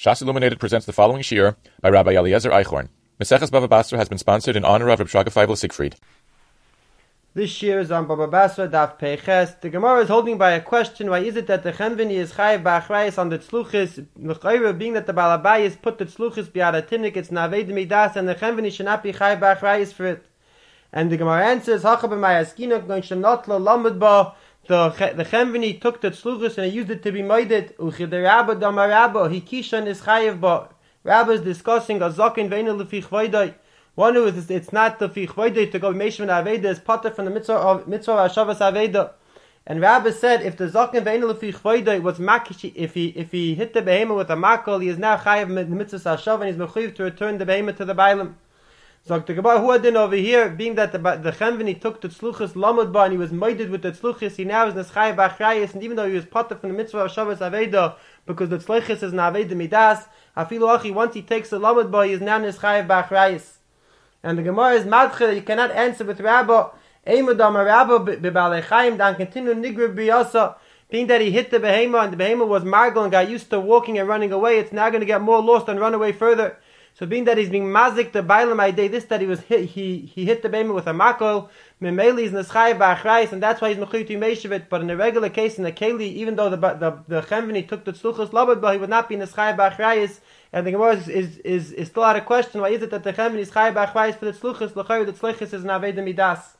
Shas Illuminated presents the following shiur by Rabbi Eliezer Eichhorn. Maseches Bava Basra has been sponsored in honor of Reb Shraga Feivel Siegfried. This shiur is on Bava Basra, Daf Peiches. The Gemara is holding by a question: why is it that the Chenveni is chayiv b'achrayis on the tzluchis? L'chayra, being that the Balabayis put the tzluchis b'yad atinik, it's naved midas, and the Chenveni should not be chayiv b'achrayis for it. And the Gemara answers: Hacha b'mayaskina going shenotla lamed ba. The Chenveni took the tzluchis and he used it to be moeded. Uchid Rabba damar Rabba he kishan is chayiv ba. Rabba is discussing a zaken ve'enu lefi chvoidai. One who is it's not the fi chvoidai to go meishvan aveda is potter from the mitzvah of hashavas aveda. And Rabba said if the zaken ve'enu lefi chvoidai was makish, if he hit the behemoth with a makol, he is now chayiv the mitzvah hashav and he's mechuyev to return the behemoth to the bailam. So the Gemara who had over here, being that the Chenveni took the tzluchis lamud ba and he was moeded with the tzluchis, he now is neschayv b'achrayis, and even though he was potter from the mitzvah of Shabbos Aveda, because the tzluchis is naveda midas, afilu achi, once he takes the lamud ba, he is now neschayv b'achrayis. And the Gemara is madche that you cannot answer with Rabba, eimudam Rabba b'balei dan continue nigre b'yasa, being that he hit the behemoth and the behemoth was margal and got used to walking and running away, it's now going to get more lost and run away further. So being that he's being mazik the bailam idea, this that he was hit, he hit the behemoth with a makol, memeli is neschayv b'achrayis, and that's why he's mechuyev to meishevit. But in a regular case in the keli, even though the Chenveni took the tzluchas labad, but he would not be neschayv b'achrayis. And the Gemara is still out of question. Why is it that the Chenveni is chayiv b'achrayis for the tzluchas? L'chayr the tzluchas is naveda midas.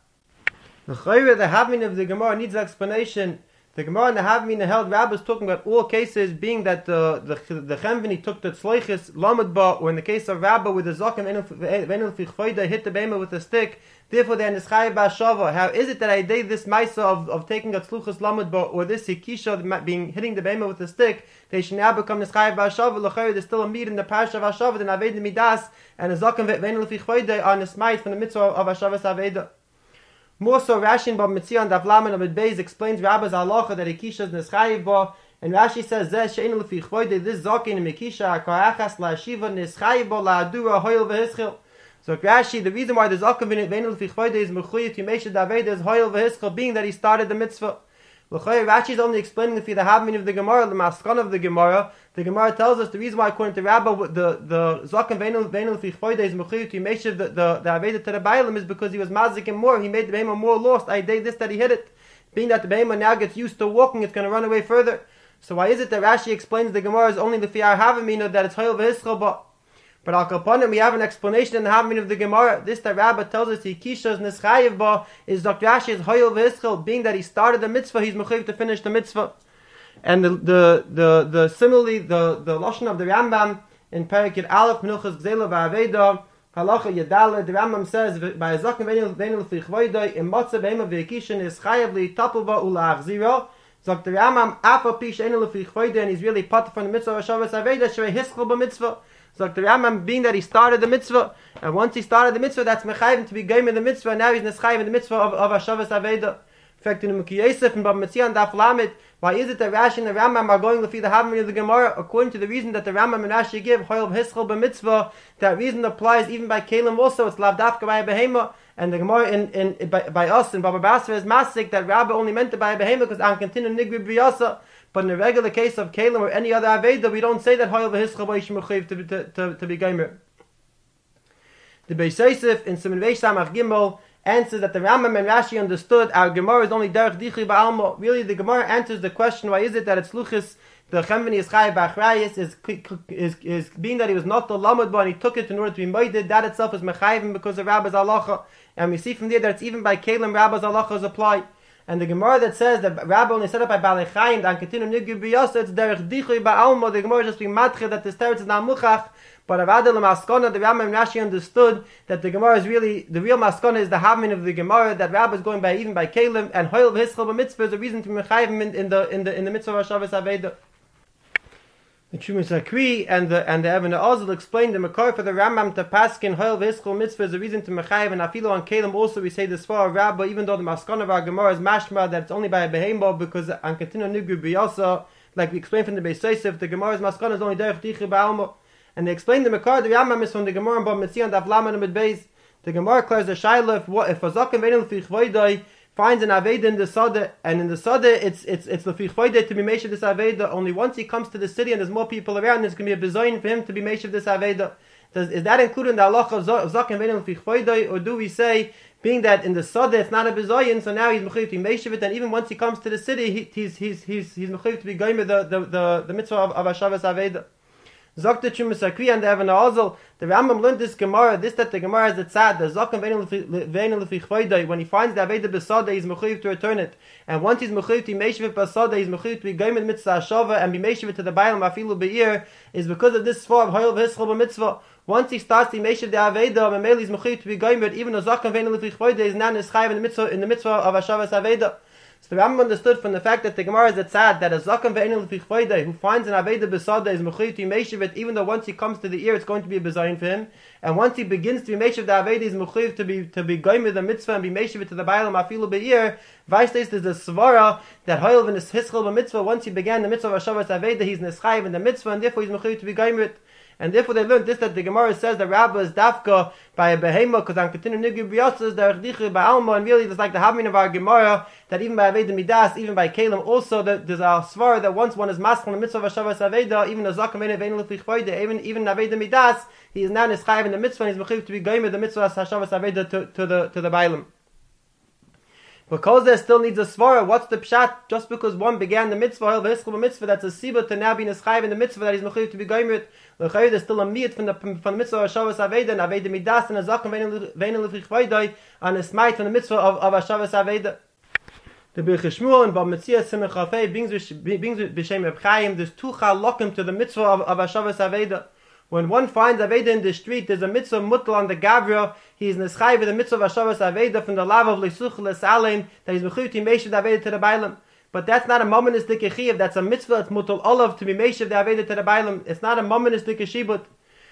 L'chayr the havmin of the Gemara needs an explanation. The Gemara and the Havmina held Rabbi is talking about all cases, being that the Chenveni took the tzleichis lamed ba, or in the case of Rabbi with the zaken venel fichfoida hit the behemoth with a stick. Therefore, they are neschayv b'ashava. How is it that I did this ma'isa of taking a tzluchis lamed ba, or this hikisha being hitting the behemoth with a stick? They should now become neschayv b'ashava. L'chayr there's still a meat in the parsha of Hashava, the naved midas, and the zaken venel fichfoida are nesmayit from the mitzvah of Hashavas aveda. More so, Rashi in Bab Metzia and Daf Lamed Amud Beis explains Rabba's halacha that Ikisha is neschayiv ba, and Rashi says Zeh she'enu lefi chvoide this zaken in Ikisha akarachas la'ashiva neschayiv ba la'adura hoyel v'hischil. So Rashi, the reason why the zaken ve'enu lefi chvoide is mechuyev to meisha daveda is hoyel v'hischil, being that he started the mitzvah. Rashi is only explaining if you the havmin of the Gemara, the maskan of the Gemara. The Gemara tells us the reason why, according to Rabba, the zaken ve'enu lefi chvoide is mechuyev to meisha the aveda to the bailam is because he was mazik and more. He made the behemoth more lost. I did this that he hit it. Being that the behemoth now gets used to walking, it's going to run away further. So why is it that Rashi explains the Gemara is only the fi'ar havamina that it's hoyel v'hischel? But al kapanim we have an explanation in the havmin of the Gemara. This that Rabba tells us he kisha is neschayiv ba is Dr. Rashi is hoyel v'hischel, being that he started the mitzvah, he's mechuyev to finish the mitzvah. And the similarly the lashon of the Rambam in Perikid Aleph Menuchas Gzela v'Aveda Halacha Yadala, the Rambam says by zaken venel lefi chvoidai in matzah behemoth v'ikishin is chayav li'tapel ba ula'achzira. So the Rambam afa pish enel lefi chvoidai, and he's really part from the mitzvah of Hashavas aveda shrei hischel b'mitzvah. So the Rambam, being that he started the mitzvah, and once he started the mitzvah, that's mechayim to be game in the mitzvah, and now he's neschayim in the mitzvah of Hashavas aveda. In fact, in the Mukhi Yosef and Bab Metzia and Daf Lamed, why is it that Rashi and the Rambam are going to feed the havmin of the Gemara according to the reason that the Rambam and Rashi give hoyel v'hischel b'mitzvah? That reason applies even by Kalim also. It's lav dafka by a behema, and the Gemara by us in Baba Basra is masik that Rabbi only meant to buy a behema because an continue nigri b'yasa. But in the regular case of Kalim or any other aveda, we don't say that hoyel v'hischel b'yishim mechuyev to be geimer. The Beis Yosef in Siman Reish Samach Gimel answers that the Rambam and Rashi understood our Gemara is only derech dichri ba'alma. Really, the Gemara answers the question: why is it that it's luchis the Chenveni is chayiv b'achrayis is being that he was not the lamed ba and he took it in order to be moeded. That itself is mechayivim because of Rabba's halacha, and we see from there that it's even by Kalim Rabba's halacha is applied. And the Gemara that says that Rabba only set up by Balei Chaim and continue nigri b'yasa, it's derech dichri ba'alma. The Gemara is just being matche that this teretz is not muchach. But Avada l'maskana, the Rambam and Rashi understood that the Gemara is really, the real maskana is the havmin of the Gemara, that Rabbi is going by even by Kalim, and hoyel v'hischel b'mitzvah is a reason to be mechayim in the mitzvah of Hashavas aveda. The Shumas Akri and the Evan Ozil explained the makar for the Rambam to paskin hoyel v'hischel mitzvah is a reason to mechayim, and afilo on Kalim also we say this for Rabbi, even though the maskana of our Gemara is mashma that it's only by a behemah because an continue nigri b'yasa, like we explained from the Beis Yosef, the Gemara's maskana is only derech dichri ba'alma. And they explain the Makar, the Rambam is from the Gemara and Bab Metzia and Daf Lamed Amud Beis. The Gemara clears the Shaila if a zaken venel lefi chvoidai finds an Aveda in the Sada, and in the Sada it's Lefich Foide to be Meshav this Aveda. Only once he comes to the city and there's more people around, there's going to be a bezoin for him to be Meshav this Aveda. Is that included in the halacha of Zaken Vein Lefich Foide, or do we say, being that in the Sada it's not a bezoin, so now he's mechuyev to be Meshav it, and even once he comes to the city, he's mechuyev to be going with the mitzvah of Hashavas Aveda? Sagt the Chumasakri and the Evan Azel, the Rambam learned this Gemara, that the Gemara is the tzad, the Zaken Vein Lefich Foide, when he finds the Aveda Besada, he's mechuyev to return it. And once he's mechuyev to be Meshav Besada, he's mechuyev to be going with mitzvah Hashava and be Meshav to the Bailam Afilu Be'ir, is because of this form of Hoyel V'Hischel B'Mitzvah. Once he starts the Meshav the Aveda, Mameli is mechuyev to be going with, even though Zaken Vein Lefich Foide is not Nischayev in the mitzvah of Hashavas Aveda. So the Rambam understood from the fact that the Gemara is a tzad that a Zaken Ve'en Lefich Foide who finds an Aveda Besada is mechuyev to be Meshav it, even though once he comes to the ear it's going to be a bezayin for him, and once he begins to be Meshav the Aveda is mechuyev to be going with the mitzvah and be Meshav it to the Bailam Afilu Be'ir. Vaishtes is the svara that Hoyel V'Nis Hischel B'Mitzvah, once he began the mitzvah of Hashavas Aveda he's Nischayev in the mitzvah, and therefore he's mechuyev to be going with. And therefore they learned this, that the Gemara says the Rabbah is dafka by a behema, because I'm continuing nigui b'yotzes, the Erdich by Alma, and really it's like the Havmin of our Gemara, that even by Aveda Midas, even by Kalim, also that there's a svara that once one is masked on the mitzvah of Hashavas Aveda, even a Zaken Vein Lefich Foide, even Aveda Midas, he is now Nischayev in the mitzvah, and he's mechuyev to be going with the mitzvah of Hashavas Aveda to the Bailam. Because there still needs a svara, what's the pshat? Just because one began the mitzvah, that's a siba to now be nischayev in the mitzvah that he's mechuyev to be going with. There's still a miyat from the mitzvah of Hashavas Aveda, and Aveda Midas, and a Zaken Vein Lefich Foide, and a smite from the mitzvah of Hashavas Aveda. The Birchei Shmuel and Bab Metzia Simech Chafei brings b'shem Reb Chaim, there's two chalokim to the mitzvah of Hashavas Aveda. When one finds Aveda in the street, there's a mitzvah mutal on the Gavra. He is neschayev with the mitzvah of Hashavas Aveda from the lav of Leisuch Lesalim, that he's mechuyev to Meshav the Aveda to the Bailam. But that's not a momentous dikechiv. That's a mitzvah. It's mutal olav to be Meshav the Aveda to the Bailam. It's not a momentous dikeshibut.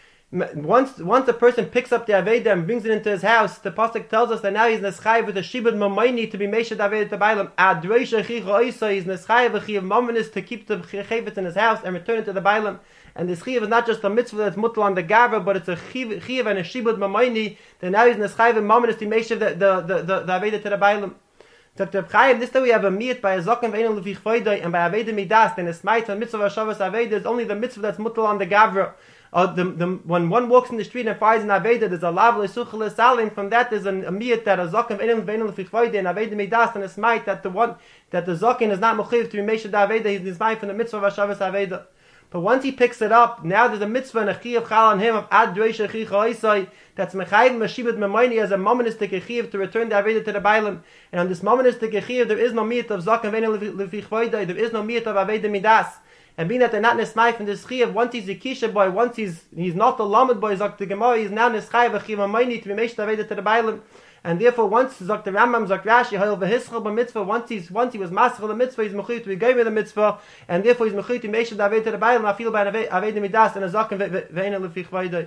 Once a person picks up the Aveda and brings it into his house, the pasuk tells us that now he's neschayev with a shibud mamayni to be Meshav the Aveda to the Bailam. Adreisha chicha oisa, he's neschayev with chiv momentous to keep the chayvetz in his house and return it to the Bailam. And this chiv is not just a mitzvah that's mutal on the gavra, but it's a chiv and a shibud mamayni. That now he's neschayev and momentous to Meshav the Aveda to the Bailam. Dr. Chaim, this time we have a miyat by a Zaken Vein Lefich Foide and by Aveda Midas, and a smite on mitzvah of Hashavas Aveda is only the mitzvah that's mutal on the gavra. When one walks in the street and finds an Aveda, there's a lav lesuch lesalim. From that there's a miyat that a Zaken Vein Lefich Foide and Aveda Midas and a smite that the Zaken is not mechuyev to be Meshav the Aveda, he's smite from the mitzvah of Hashavas Aveda. But once he picks it up, now there's a mitzvah and a chiyav chal on him of ad dreisha chicha oisai, that's mechayiv mashibut memayni as a momentous chiyav to return the Aveda to the Bailam. And on this momentous chiyav, there is no miyat of Zaken Vein Lefich Foide, there is no miyat of Aveda Midas. And being that they're not nesmai from this chiyav, once he's a kisha boy, once he's not the lamed boy, Zok the Gemara, he's now neschayev a chiyav memayni to be meshed Aveda to the Bailam. And therefore, once Zok the Rambam, Zok Rashi, Hoyel V'Hischel B'Mitzvah, once he was master of the mitzvah, he's mechuyev to be going with the mitzvah, and therefore he's mechuyev to be Meshav the Aveda to the Bailam, I feel by Aveda Midas and a Zaken Vein Lefich Foide.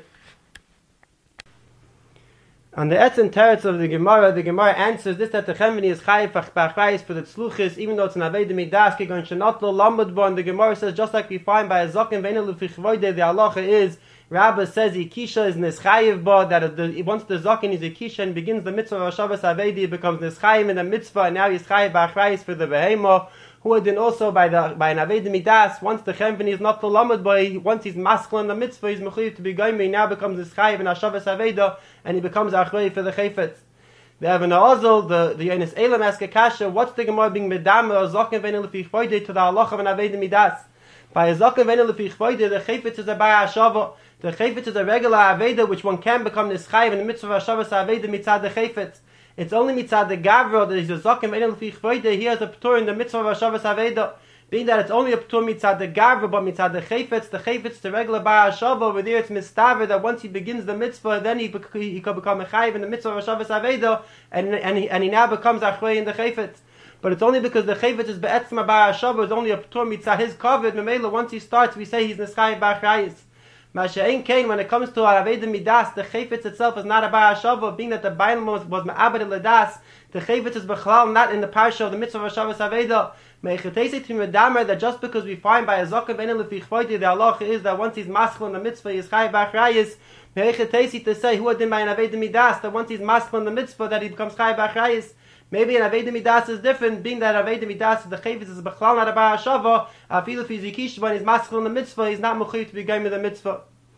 On the Etzem Teretz of the Gemara answers this, that the Chemini is chayiv b'achrayis for the tzluchis, even though it's an Aveda Midas, kigon shenot lo lamud bo, and the Gemara says, just like we find by a Zaken Vein Lefich Foide, the halacha is, Rabbah says Ikisha is Nischayev ba, that once the Zaken is Ikisha and begins the mitzvah of Hashavas Avedi, it becomes Nischayev in the mitzvah, and now he's Chayev b'achrayis for the Behema, who then also by an Avedi Midas, once the Chemveni is not the Lamed boy, once he's maskul in the mitzvah, he's Mechuyev to be Goyim, he now becomes Nischayev in Hashavas Aveda, and he becomes Achrayv for the Chayfetz. The Evan Azel, the Yonis Elam ask a kasha, what's the Gemara being Medam or Zaken Vein Lefich Foide to the halacha of an Avedi Midas? By a Zaken Vein Lefich Foide, the Chayfetz is a Baya Hashava. The Chayfetz is a regular Aveda, which one can become Nischayev in the mitzvah of Hashavas Aveda mitzad the Chayfetz. It's only mitzad the Gavra that is a Zaken Vein Lefich Foide, he has a P'tur in the mitzvah of Hashavas Aveda. Being that it's only a P'tur mitzad the Gavra, but mitzad the Chayfetz, the regular Baya Hashava, over there it's mistaver that once he begins the mitzvah, then he could become a Chayev in the mitzvah of Hashavas Aveda, and he now becomes Achrei in the Chayfetz. But it's only because the Chayfetz is be'etzma Baya Hashava, it's only a P'tur mitzad his kavod, Memela, once he starts, we say he's Nischayev b'achrayis. Masha'en Kain, when it comes to Aveda Midas, the Chayfetz itself is not a Baya Hashava, being that the Bailam was Ma'abed Ledas, the Chayfetz is Bechlal, not in the parsha of the mitzvah of Hashavas Aveda. Me'echetesi to Medamer, that just because we find by a Zaken Vein Lefich Foide, the halacha is that once he's maskul in the mitzvah, he's Chayev b'achrayis. Me'echetesi to say, who had been by an Aveda Midas, that once he's maskul in the mitzvah, that he becomes Chayev b'achrayis. Maybe an Aveda Midas is different, being that Aveda Midas is the Chavis is Bechlal not a Baal Shava, Afilu if he's Yikish, when he's Maskal in the mitzvah, he's not Mechuyev to be going with the mitzvah.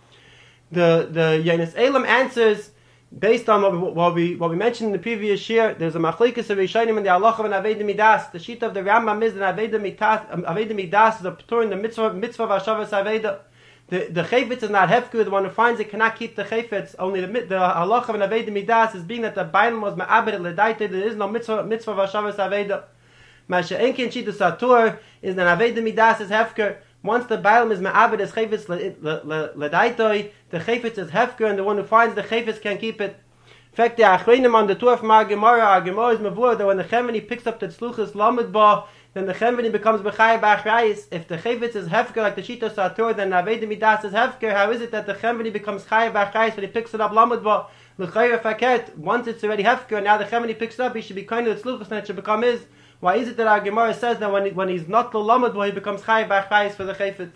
The Yonis Elam answers, based on what we mentioned in the previous year, there's a Machlikas of Rishonim in the Halacha of an Aveda Midas. The sheet of the Rambam is that Aveda Midas is a P'tur in the mitzvah Vashavas Aveda. The Chayfetz is not Hefku, the one who finds it cannot keep the Chayfetz. Only the Halacha of an Aveda Midas is being that the Bailam was Ma'abed L'daite, there is no mitzvah Vashavas Aveda. Masha Enkin Shita Satur is that Aveda Midas is Hefker. Once the Bailam is Ma'abed as Chayfetz L'daitoi, the Chayfetz is Hefker, and the one who finds the Chayfetz can keep it. In fact, the Achreinim on the tour from our Gemara is Mavur, that when the Chemini picks up the Tzluchas Lamed Ba, then the Chemini becomes B'chai B'achrayis. If the Chayfetz is Hefker, like the Shita Satur, then Aveda Midas is Hefker. How is it that the Chemini becomes Chai B'achrayis when he picks it up Lamed Ba? L'chayr Faket, once it's already Hefker, now the Chemini picks it up, he should be kind of the Tzluchas, and it should become his. Why is it that our Gemara says that when he's not the Lamed Ba, he becomes Chai B'achrayis for the Chayfetz?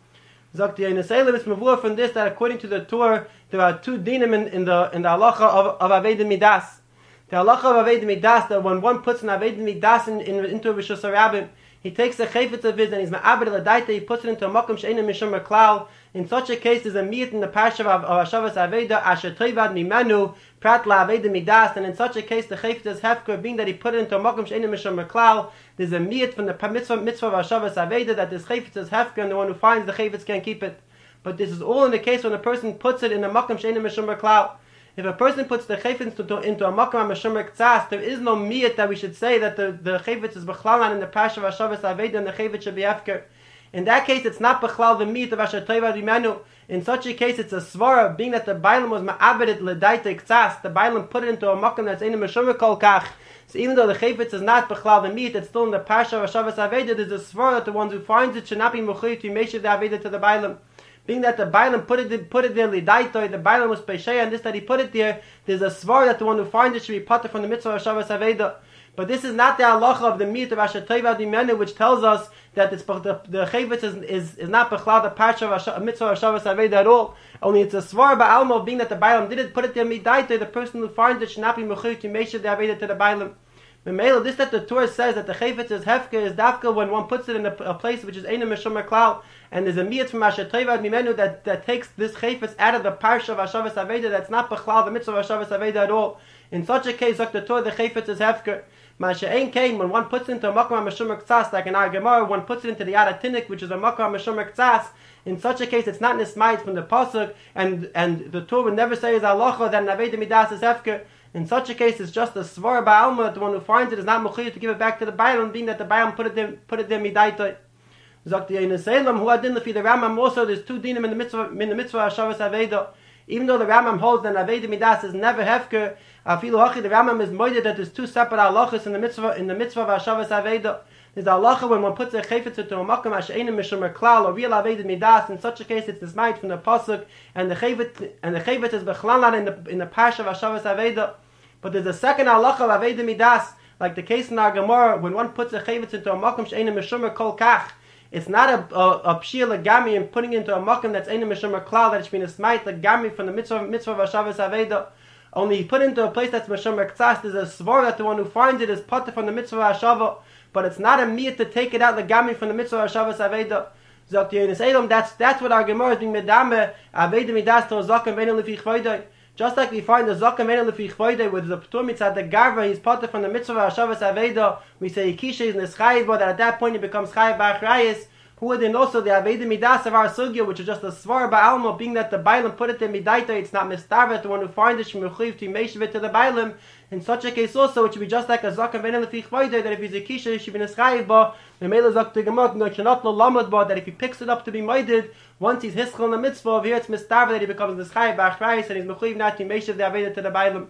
Zakt Yonis is mavur from this that according to the Torah there are two dinim in the halacha of Aveda Midas. The halacha of Aveda Midas that when one puts an Aveda Midas into a Rishus HaRabim, he takes a chayfetz of his and he's ma'abed l'daita, he puts it into a makom she'enim mishum klal. In such a case, there's a miyat in the parsha of Hashavas Aveda asher toivad mimenu prat la'aveda midas, and in such a case the chayfetz is hefker, being that he put it into a makom she'enim mishum klal. There's a miyat from the mitzvah of Hashavas Aveda that this chayfetz is hefker, and the one who finds the chayfetz can keep it. But this is all in the case when a person puts it in a makom she'enim mishum klal. If a person puts the chayfetz into a makom mishum ktsas, there is no miyat that we should say that the chayfetz is b'chlalan in the parsha of Hashavas Aveda and the chayfetz should be hefker. In that case, it's not b'chlal the meat of Asher Toivad Rimenu. In such a case, it's a svara, being that the Bailam was ma'abedet l'daita ktsas. The Bailam put it into a makom that's in a meshumah kol kach. So even though the chayfetz is not b'chlal the meat, it's still in the parsha of Hashavas Aveda. There's a svara that the ones who finds it should not be mechuyev to meshiv the Aveda to the Bailam. Being that the Bailam put it there l'daitoi, the Bailam was pesheya, and this that he put it there, there's a svara that the one who finds it should be potter from the mitzvah of Hashavas Aveda. But this is not the halacha of the meat of Asher Toivad Imenu, which tells us that the chayvetz is not b'chlal the parsha of mitzvah of Hashavas Aveda at all. Only it's a svar ba'alma, being that the Bailam didn't put it there midaita, the person who finds it should not be mechuyev to meshiv the Aveda to the Bailam. Memela, this that the Torah says that the chayvetz is hefka is dafka when one puts it in a place which is eina mishum klal, and there's a miyat from Asher Toivad Mimenu that takes this chayvetz out of the parsha of Hashavas Aveda that's not b'chlal the mitzvah of Hashavas Aveda at all. In such a case, like the Torah, the chayvetz is hefka. Masha'en came when one puts it into a makom mishum ktsas, like in our Gemara, one puts it into the Yad HaTinnik, which is a makom mishum ktsas. In such a case, it's not nismayit from the pasuk, and the Torah would never say is halacha that Aveda Midas is hefker. In such a case, it's just a svar ba'alma that the one who finds it is not mechuyev to give it back to the Bailam, being that the Bailam put it there midaitoi. Zok the Yonis Elam who adin lefi the Rambam also there's two dinim in the mitzvah Hashavas Aveda. Even though the Rambam holds that Aveda Midas is never hefker, afilu hachi the Rambam is moided that there's two separate halachas in the mitzvah of Hashavas Aveda. There's a halacha when one puts a chayfetz into a makom ashe'enim mishum klal or real Aveda Midas. In such a case, it's nismayit from the pasuk, and the chayfetz is b'chlalan in the parsha of Hashavas Aveda. But there's a second halacha of Aveda Midas, like the case in our Gemara when one puts a chayfetz into a makom she'enim mishum kol kach. It's not a pshir legami and putting it into a makom that's eina mishum klal that it's been a smite legami from the mitzvah of Hashavas Aveda. Only he put it into a place that's mishum ktsas. There's a svar that the one who finds it is potter from the mitzvah of Hashava, but it's not a miyat to take it out legami from the mitzvah of Hashavas Aveda. Zok Yonis Elam, that's what our Gemara is being medame Aveda Midas to zaken ve'enu lefi chvoidei. Just like we find the zaken ve'enu lefi chvoidei with the p'tur mitzvah the garva he's potter from the mitzvah of Hashavas Aveda. We say Yikisha is neschayiv, but at that point he becomes chayiv b'achrayis. Who would then also the Aveda Midas of our sugya, which is just a svar ba'alma, being that the Bailam put it there midaita, it's not mistarvet, the one who finds it should mechuyev to meshiv it to the Bailam. In such a case also, it should be just like a zaken ve'enu lefi chvoidei, that if he's a kisha, he should be neschayiv ba. The mele zok to gemot no cannot no lamad ba, that if he picks it up to be moided, once he's hischel in the mitzvah of here, it's mistarvet that he becomes neschayiv ba'achrayis and he's mechuyev not to meshiv the Aveda to the Bailam.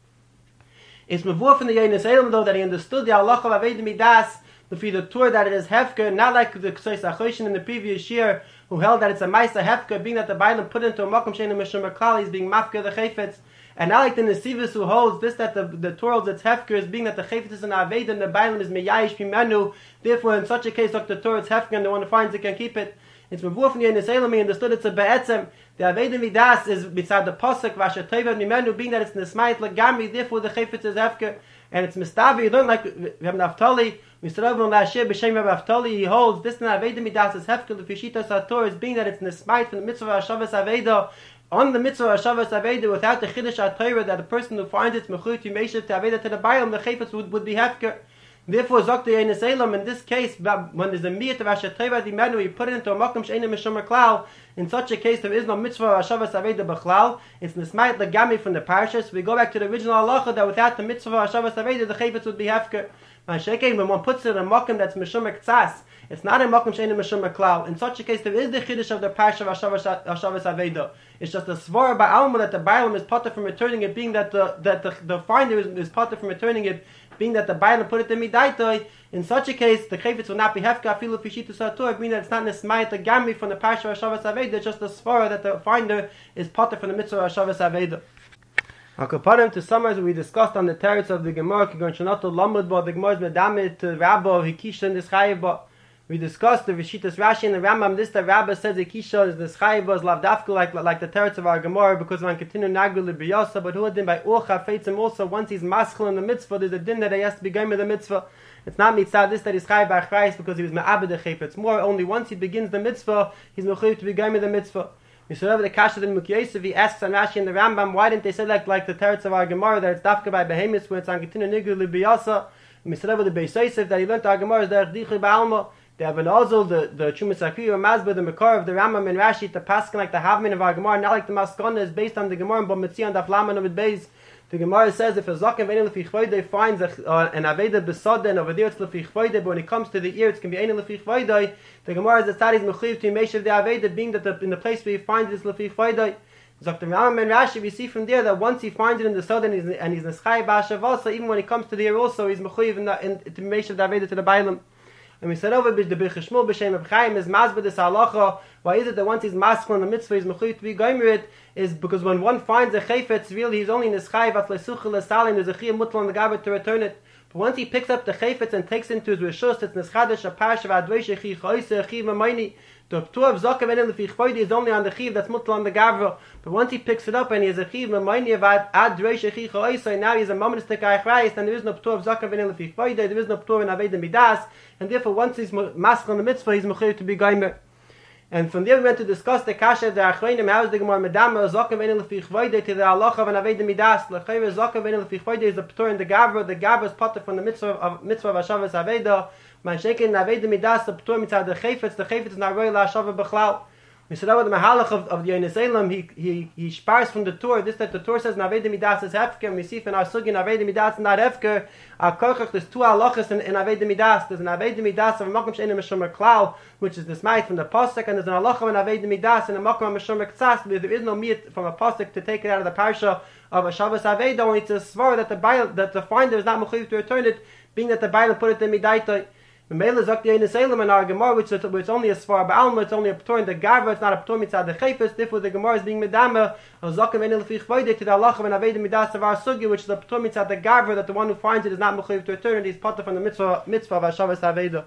It's mavur from the Yonis Elam though that he understood the halacha of Aveda Midas. The Torah that it is hefker, not like the Ksais Achoshin in the previous year, who held that it's a Maisa hefker, being that the Bailam put into a makom she'enim mishum klal, he's being mafker the chayfetz, and not like the Nesivus who holds this that the Torah holds its hefker is being that the chayfetz is an Aveda and the Bailam is meyayish pimenu. Therefore, in such a case, like the Torah it's hefker and the one who finds it can keep it. It's mavur from Yonis Elam, he understood it's a be'etzem. The Aveda Midas is beside the pasuk Vasher Toivad Mimenu, being that it's nesmayit legami. Therefore, the chayfetz is hefker. and it's mistavi. You learn like we have Naftali. We started on last year. B'shem Rav Naftali, he holds this and Aveda Midas is hefker l'fishita sator is being that it's nismait from the mitzvah of Hashavas Aveda. On the mitzvah of Hashavas Aveda, without the chiddush HaTorah, that a person who finds it's mechut to meshav to Aveda to the Bailam, the chayfetz would be hefker. Therefore, Zokta Yenis Elam, in this case, when there's a miyat of HaShatayva Dimenu, you put it into a makom she'enim mishomer klal. In such a case, there is no mitzvah of Hashavas Aveda b'chlal. It's nismayit legami from the parashas. We go back to the original halacha that without the mitzvah of Hashavas Aveda, the chayfetz would be hefker. When one puts it in a makom that's mishomer ktsas, it's not a makom she'enim mishomer klal. In such a case, there is the chiddush of the parasha of Hashavas Aveda. It's just a svara ba'alma that the Bailam is potter from returning it, being that the finder is potter from returning it, being that the Bailam put it in midaitoi. In such a case, the chayfetz will not be hefka afilu pishitu satur, meaning that it's not nesmayit the gami from the parasha of Hashavas Aveda. It's just a svara that the finder is potter from the mitzvah of Hashavas Aveda. Akaparim, to summarize what we discussed on the teretz of the Gemara, Kigon Shanato Lamud Ba, the Gemara's Medamit to Rabba of Hikisha and Nischayiba. We discussed the Vishitas Rashi and the Rambam. This the Rabba says Hikisha is Nischayiba, is lavdafka like the teretz of our Gemara, because one continue Nagul Biyasa, but who had din by Urcha Feitzim also, once he's maskil in the mitzvah, there's a din that he has to be going with the mitzvah. It's not mitzvah this that he's chayiv b'achrayis because he was me'abed the chayf. It's more only once he begins the mitzvah, he's mechuyev to be going with the mitzvah. We saw over the Kasha in Mukyosef, he asks on Rashi and the Rambam, why didn't they say like the teretz of our Gemara that it's dafka by behemoths where it's on continue nigul libiyasa? We saw over the Beis Yosef that he learned our Gemara is the Erdichui ba'alma. They have an Ozil, the Chumas Akri or Mazba, the Makar of the Rambam and Rashi, the Paskin like the Havmin of our Gemara, not like the Maskana is based on the Gemara and Bometzi on the Flaman of it Beis. The Gemara says if a Zaken Ve'ein Lefi Chvoidei finds an Aveda Besada and over there it's Lefi Chvoidei, but when it comes to the ear it's going to be Ein Lefi Chvoidei. The Gemara is the studies Mechuyev to Meshav the Aveda, being that in the place where he finds it is Lefi Chvoidei. Zok the Rambam and Rashi, we see from there that once he finds it in the Soda and he's Neschai Ba'ashavasa, even when he comes to the ear also he's Mechuyev to Meshav the Aveda to the Bailam. And we said over the Birchishmul B'Shem of Chaim is Mazba this halacha. Why is it that once he's maskil in the mitzvah, he's mechuyev to be gomer it? Is because when one finds a chayfetz, really he's only in his chayv at lesuchel lesalim. There's a chiyuv mutl on the gabbard to return it. But once he picks up the chayfetz and takes it into his rishus, it's neschadash a parash of adveish echi choyse echi mamayni. The p'tur of zakav and lefi chvoidi is only on the chiv that's mutl on the gavra. But once he picks it up and he has a chiv mamayni of adveish echi choyse, and now he has a momentary achrayis, and there is no p'tur of zakav and lefi chvoidi, there is no p'tur in aveda midas, and therefore once he's maskil in the mitzvah, he's mechuyev to be gomer. And from there we went to discuss the kasha of the achreinim. How is the Gemara medama zakav ve'ein lefi chvoide to the halacha of an aveda midas? L'chayre zakav ve'ein lefi chvoide is the p'tur in the gavra. The gavra is potter from the mitzvah of Hashavas Aveda. Man shekin aveda midas the p'tur mitzad the chayfetz. The chayfetz is not roy la'ashava b'chlal. We said over the mahalach of the Yonis Elam, he spars from the Torah. This that the Torah says Aveda Midas is hefker, and we see from our sugin Aveda Midas is not hefker. Our kochach, there's two halachas in Aveda Midas. There's an Aveda Midas of a makom she'enim mishomer klal, which is this might from the pasuk, and there's an halacha of an Aveda Midas and a makom mishomer ktsas. There is no meat from a pasuk to take it out of the parsha of a Shabbos Aveda. Only it's a svar that the finder is not mechuyev to return it, being that the Bible put it in midaitoi. Mele Zok the Yonis Elam in our Gemara, which it's only a svar ba'alma, it's only a p'tur in the gavra, it's not a p'tur mitzad the chayfetz. Therefore, the Gemara is being medama of Zok ve'ein lefi chvoide to the halacha of an aveda midas of our sugi, which is a p'tur mitzad the gavra, that the one who finds it is not mechuyev to return it. He's potter from the mitzvah of Hashavas Aveda.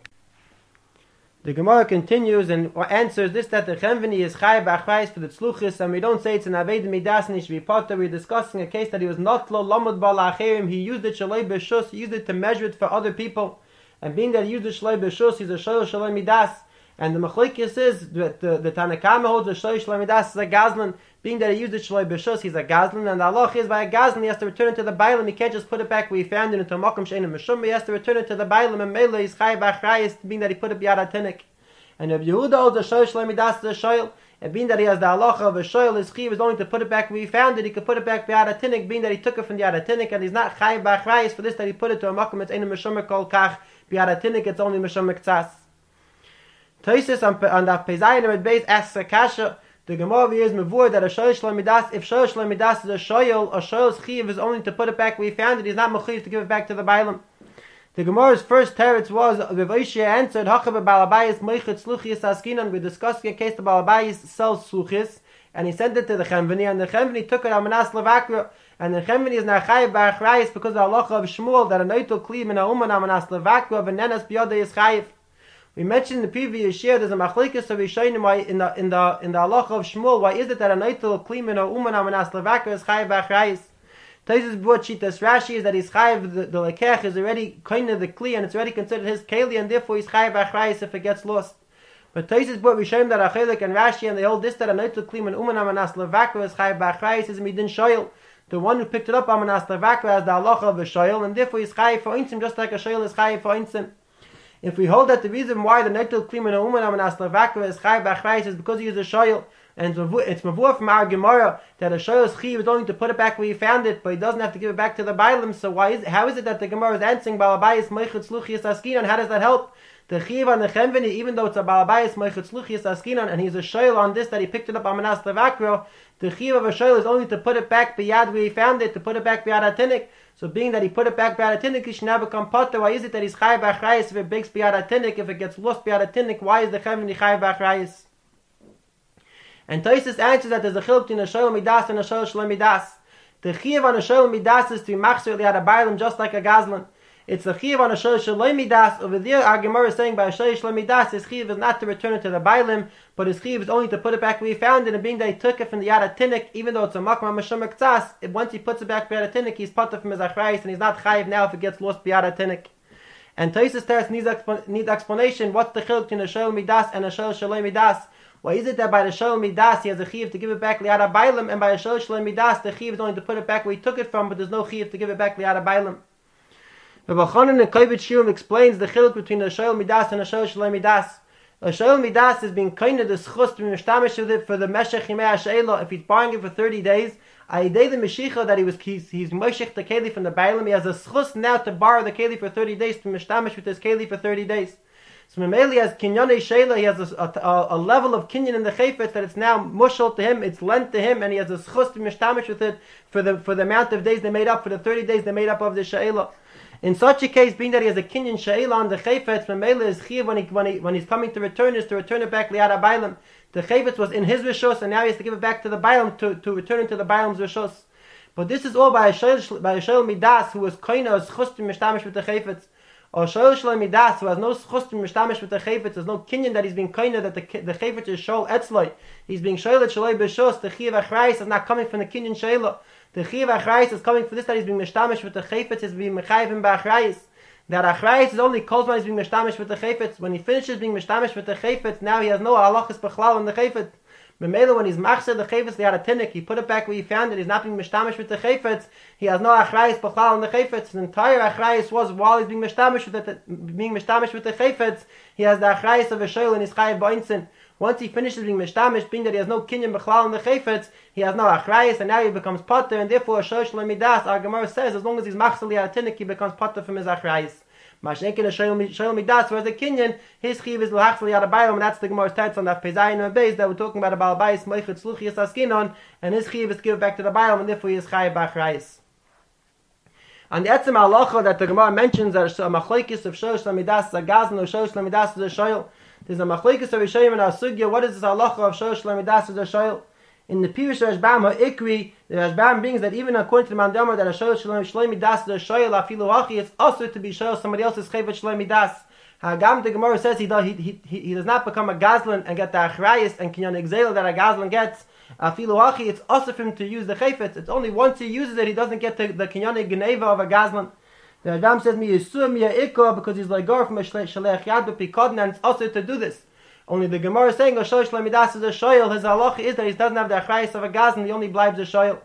The Gemara continues and answers this that the chemveni is chayav b'achrayis for the tzluchis, and we don't say it's an aveda midas and he should be potter. We're discussing a case that he was not lo lamud ba la'acherim. He used it shalei b'shus. He used it to measure it for other people. And being that he used the shalei b'shus, he's a shalei shalei midas. And the machlekes is that the Tanakama holds the shalei shalei midas is a gazlan. Being that he used the shalei b'shus, he's a gazlan. And the halach is by a gazlan, he has to return it to the bailam. He can't just put it back where he found it into a makom she'enim mishum. He has to return it to the bailam. And mele is chayav b'achrayis, being that he put it b'yad hatinik. And if Yehuda holds the shalei shalei midas is a shoyl. And being that he has the halacha of a shoyl, his chiv is only to put it back where he found it. He could put it back b'yad hatinik, being that he took it from the yad hatinik, and he's not chayav b'achrayis for this that he put it to a makom it's enim mishum kol kach. B'yadatinik, it's only Misham Mektsas. Tosis on the Pezayin of base asks a kasha. The Gemara is mevur that a shoyl shlemidas, if shoyl shlemidas is a shoyl's chiv is only to put it back where he found it. He's not mechuyev to give it back to the bailam. The Gemara's first teretz was Rav Oshia answered Hachav Balabayis Moichet Sluchis Askinan. We discussed a case the Balabayis sells sluchis, and he sent it to the chemveni, and the chemveni took it on Manas Levakra. And the chemveni is nachayev b'achrayis because of the halacha of Shmuel that a noitel kli min ha'uman amanas levakra v'nenas b'yodei is chayev. We mentioned in the previous year there's a machlekes of Yishayim in the halacha of Shmuel. Why is it that a noitel kli min ha'uman amanas levakra is chayev b'achrayis? Taisus brought Shitas Rashi is that he's chayiv, the lekech is already kind of the kli, and it's already considered his keli, and therefore he's chayiv achrayis if it gets lost. But Taisus brought Rishonim that Achelik and Rashi, and they hold this that a noitel kli and umanam anas levakra is chayiv achrayis is midin shoyel. The one who picked it up amanas levakra as the halacha of a shoyel, and therefore he's chayiv for insim, just like a shoyel is chayiv for insim. If we hold that the reason why the noitel kli and umanam anas levakra is chayiv achrayis is because he is a shoyel, and it's mavur from our Gemara that a shoyel's chiv is only to put it back where he found it, but he doesn't have to give it back to the bailim. So how is it that the Gemara is answering balabayis meichut sluchias askinon? How does that help? The chiv on the chemveni, even though it's a balabayis meichut sluchias askinon, and he's a shoyel on this that he picked it up on manas levakro, the chiv of a shoyel is only to put it back beyad where he found it, to put it back beyad atinik. So being that he put it back beyad atinik, he should now become potter. Why is it that he's chayiv achrayis if it breaks beyad atinik? If it gets lost beyad atinik, why is the chemveni chayiv achrayis? And Taisus answers that there's a chiluk between a shoyel midas and a shoyel shalom midas. The chiv on a shoyel midas is to be machzor liad a bailim just like a gazlan. It's the chiv on a shoyel shalom midas. Over there, our Gemara is saying by a shoyel shalom midas, his chiv is not to return it to the bailim, but his chiv is only to put it back where he found it. And being that he took it from the yad atinik, even though it's a makma mashum ektzas, once he puts it back b'yad atinik, he's potter from his achrayis, and he's not chayiv now if it gets lost b'yad atinik. And Taisus Teres needs explanation. What's the chiluk between a shoyel midas and a shoyel shalom midas? Why is it that by the shoyel midas he has a chiv to give it back liad bailim, and by a shoyel shalom midas the chiv is only to put it back where he took it from, but there's no chiv to give it back liad bailim? Rabbi Chanan and Kovetz Shiurim explains the chiluk between a shoyel midas and a shoyel shalom midas. A shoyel midas is being kind of the schus to be mishtamish with it for the meshech yimei hasheilah. If he's buying it for 30 days, ayidei the meshicha that he's moshech the keli from the bailim, he has a schus now to borrow the keli for 30 days, to mishtamish with his keli for 30 days. So Mameli has kinyanei sheila, he has a level of kinyan in the chayfetz that it's now mushal to him, it's lent to him, and he has a schus to mishtamish with it for the amount of days they made up, for the 30 days they made up of the sheila. In such a case, being that he has a kinyan sheila on the chayfetz, Mameli is chiv when he's coming to return is to return it back liad bailim. The chayfetz was in his rishus, and now he has to give it back to the bailim to return it to the bailim's rishus. But this is all by a shoyel midas who was kind of schus to mishtamish with the chayfetz. Or shoyel shalom midas who has no schus to mishtamish with the chayfetz, there's no kinyan that he's being kind of that the chayfetz is shoyel etzloi. He's being shoyel et shaloi b'shus. The chiv achrayis is not coming from the kinyan sheila. The chiv achrayis is coming for this that he's being mishtamish with the chayfetz, is being mechayiv him b'achrayis. That achrayis is only calls when he's being mishtamish with the chayfetz. When he finishes being mishtamish with the chayfetz, now he has no halachas b'chlal in the chayfetz. Memela, when he's machzer the chayfetz, they had a tinnik, he put it back where he found it, he's not being mishtamish with the chayfetz, he has no achrayis b'chlal in the chayfetz. The entire achrayis was while he's being mishtamish with the chayfetz, he has the achrayis of a shoyel and he's chayiv b'insin. Once he finishes being mishtamish, being that he has no kinyan b'chlal in the chayfetz, he has no achrayis, and now he becomes potter, and therefore a shoyel shalom midas, our Gemara says, as long as he's machzer li had a tinnik, he becomes potter from his achrayis. Mashenkin a shoyel midas, whereas the kinyan, his chiv is l'hachzli yad abayim, and that's the Gemara's text on the Pezayin and Beis that we're talking about balbayis moichet sluchias askinon, and his chiv is given back to the bayim, and therefore he is chayiv b'achrayis. And the etzem halacha that the Gemara mentions that a machlokes of shoyel midas is a gazlan, or shoyel midas is a shoyel. There's a machlokes of Rishonim and Asugya. What is this halacha of shoyel midas is a shoyel? In the Pirush Rashbam Ha'ikri, the Rashbam brings that even according to the Mandama that a shoyel midas is a shoyel afilu hachi, it's also to be shoyel somebody else's chayvet shalom midas. Hagam the Gemara says he does not become a gazlan and get the achrayis and kinyan exela that a gazlan gets. Afilu hachi, it's also for him to use the chayfetz. It's only once he uses it he doesn't get the kinyan geneva of a gazlan. The Rashbam says mi yisur mi ya'ikor because he's like gar from a shalech yad b'pikadon, and it's also to do this. Only the Gemara is saying a shoyel midas is a shoyel. His halacha is that he doesn't have the achrayis of a gazlan, he only blibes a shoyel.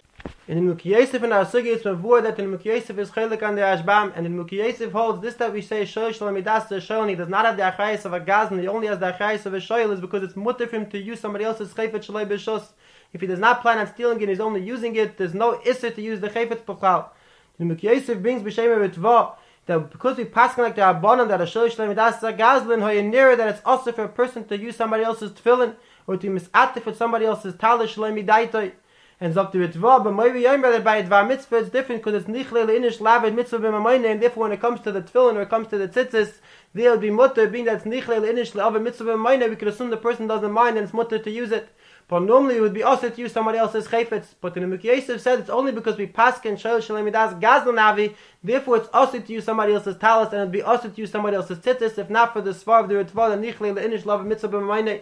In the Mukhi Yosef and our Sugi, it's mavur that in the Mukhi Yosef is chaylik on the Rashbam, and in the Mukhi Yosef holds this that we say shoyel midas is a shoyel, and he does not have the achrayis of a gazlan, he only has the achrayis of a shoyel, is because it's mutter for him to use somebody else's chayfetz shaloi b'shus. If he does not plan on stealing it, he's only using it, there's no isser to use the chayfetz b'chal. The Mukhi Yosef brings b'shem Ritva that because we pass like the Rabbanan that a shoyel midas is a gazlan, hoyenira that it's also for a person to use somebody else's tefillin or to misatif with somebody else's talish shaloi midaitoi. And Zok the Ritva, but maybe Yomer that by Dvar Mitzvah it's different because it's nichle leinish lavid mitzvah b'mamayne, and therefore when it comes to the tefillin or it comes to the tzitzis, they'll be mutter, being that it's nichle leinish lavid mitzvah b'mamayne, we could assume the person doesn't mind and it's mutter to use it. But normally it would be also to use somebody else's chayfetz. But in the Mukhi Yosef said it's only because we paskin shoyel shalom midas gazlan avi, therefore it's also to use somebody else's talis, and it'd be also to use somebody else's tzitzis, if not for the svar of the Ritva, the nichle leinish lavid mitzvah b'mamayne.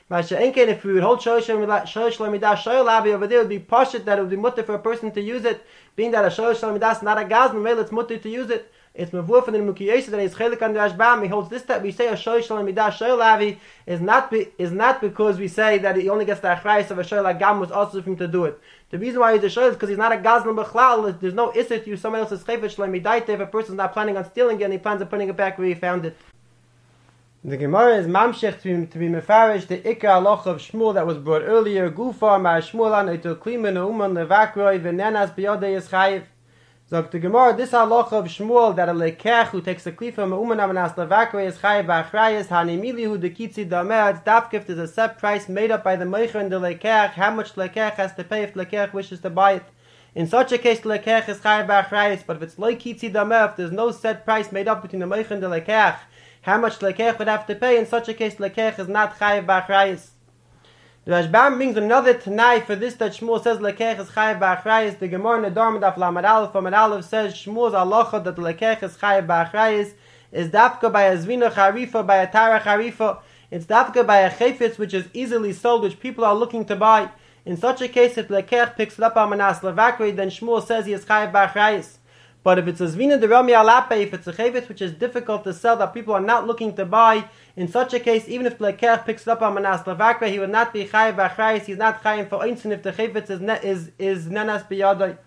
Mashenken, if we would hold Shalosh Lamidah Shoyal Lavi over there, it would be pashut that it would be mutter for a person to use it, being that a Shalosh Lamidah is not a gaz, but it's mutter to use it. It's mavur from the Mukiyesha that is chelik on the Rashbam. He holds this that we say a Shalosh Lamidah Shoyal Lavi is not because we say that he only gets the achrayis of a Shoyal Agam was also for him to do it. The reason why he's a Shoyal is because he's not a gazlan b'chlal. There's no issur to use someone else's chayfetz Lamidaita if a person's not planning on stealing it and he plans on putting it back where he found it. The Gemara is mamshech to be mefarish the ikar halacha of Shmuel that was brought earlier. Gufa ma Shmuel an eto klima neuman levakroi v'nenas biyodei is chayiv. So the Gemara, this halacha of Shmuel that a lekech who takes a klifa meuman amanas levakroi is chayiv b'achrayis hanimili hu dekitzi damer. It's dafkif is a set price made up by the meicher and the lekech. How much lekech has to pay if lekech wishes to buy it? In such a case, lekech is chayiv b'achrayis. But if it's lekitzi damer, if there's no set price made up between the meicher and the lekech, how much lekech would have to pay? In such a case, lekech is not chayiv b'achrayis. The Rashbam brings another tanai for this that Shmuel says lekech is chayiv b'achrayis. The Gemara in the Dharma Daf Lamed Aleph from Aleph says Shmuel's halacha that lekech is chayiv b'achrayis is dafka by a zvina charifa, by a tara charifa. It's dafka by a chayfetz which is easily sold, which people are looking to buy. In such a case, if lekech picks it up on manas levakri, then Shmuel says he is chayiv b'achrayis. But if it's a zvina de rami alape, if it's a chayvet which is difficult to sell that people are not looking to buy, in such a case, even if the lekech picks it up on manas levakra, he would not be chayiv b'achrayis. He's not chayiv for einzin if the chayvet is nenas biyadai.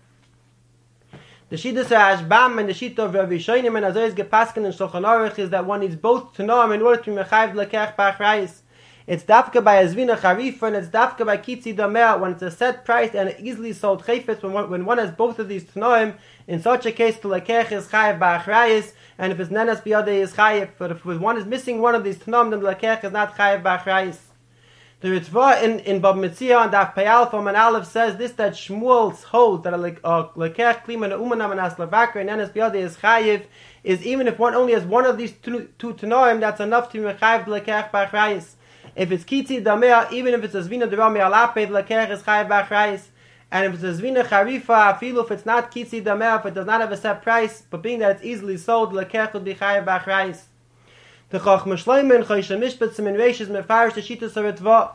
The shita Rashbam and the shita of Rav Yishayim and Azoy's gepaskin and Shulchan Aruch is that one needs both to know him in order to be mechayiv lekech b'achrayis. It's dafka by a zvina charifa and it's dafka by kitzi damer when it's a set price and an easily sold chayfetz. When one has both of these tanoim, in such a case the lekech is chayiv b'achrayis, and if it's nenas biyadei is chayiv. But if one is missing one of these tanoim, then the lekech is not chayiv b'achrayis. The Ritva in Bab Metzia and Daf Payal from an Aleph says this that Shmuel holds that a lekech klima neuman amanas levakra and nenas biyadei is chayiv is even if one only has one of these two tanoim, that's enough to be mechayiv lekech b'achrayis. If it's kitzi damer, even if it's a zvina derami alape, the lekech is chayiv b'achrayis. And if it's a zvina charifa, afilu if it's not kitzi damer, if it does not have a set price, but being that it's easily sold, the lekech would be chayiv b'achrayis. The Chachma Shlomo and Choshen Mishpat Siman Reish is mefarish the shita Ritva.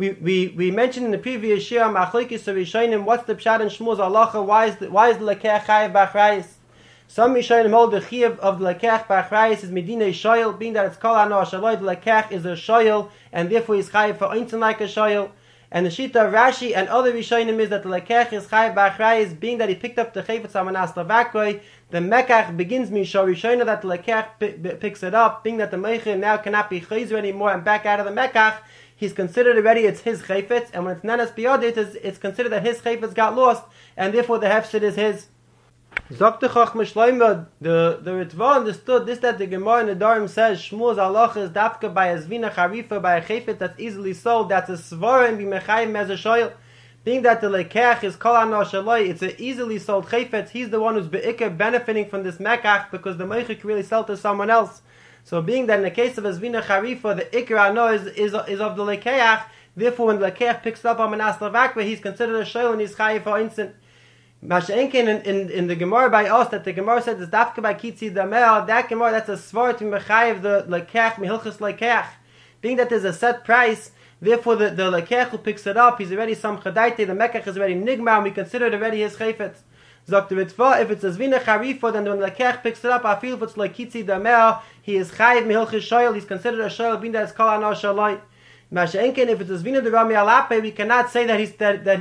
We mentioned in the previous shir machlokes Rishonim what's the pshat in Shmuel's halacha? Why is the lekech chayiv b'achrayis? Some Rishonim hold the chiyuv of the lekech b'achrayis is medina shoyel, being that it's kol hano shaloi. The lekech is a shoyel, and therefore he's chayiv for einzin like a shoyel. And the shita of Rashi and other Rishonim is that the lekech is chayiv b'achrayis, being that he picked up the chayfetz amanas levakoi. The mekach begins misho Rishonim that the lekech picks it up, being that the meicher now cannot be chayzer anymore and back out of the mekach. He's considered already it's his chayfetz, and when it's nenas biyadei, it's considered that his chayfetz got lost, and therefore the hefset is his. Zokte Chachma Shlomo, the Ritva understood this that the Gemara in the Dharm says Shmuel's halacha is dafka by a zvina charifa, by a chayfet that's easily sold, that's a svara and be mechayim as a shoyel. Being that the lekech is kol hano shaloi, it's an easily sold chayfet, he's the one who's be'ikar benefiting from this mekach because the meicher can really sell to someone else. So being that in the case of a zvina charifa, the ikar hano is of the lekech, therefore when the lekech picks up on manas levakra, he's considered a shoyel and he's chayiv for instant. Mashenken in the Gemara by us that the Gemara said is dafka by kitzi damer, that Gemara that's a svar to mechayiv the lekech mehilchus lekech. Being that there's a set price, therefore the lekech who picks it up, he's already some chadaite, the mekach is already nigma, and we consider it already his chayfetz. Zok the Ritva, if it's a zvina charifa, then when the lekech picks it up, I feel if it's like kitzi damer, he is chayiv mehilchus shoyel, he's considered a shoyel, being that it's kol hano shaloi. Mashenken, if it's a zvina derami alape, we cannot say that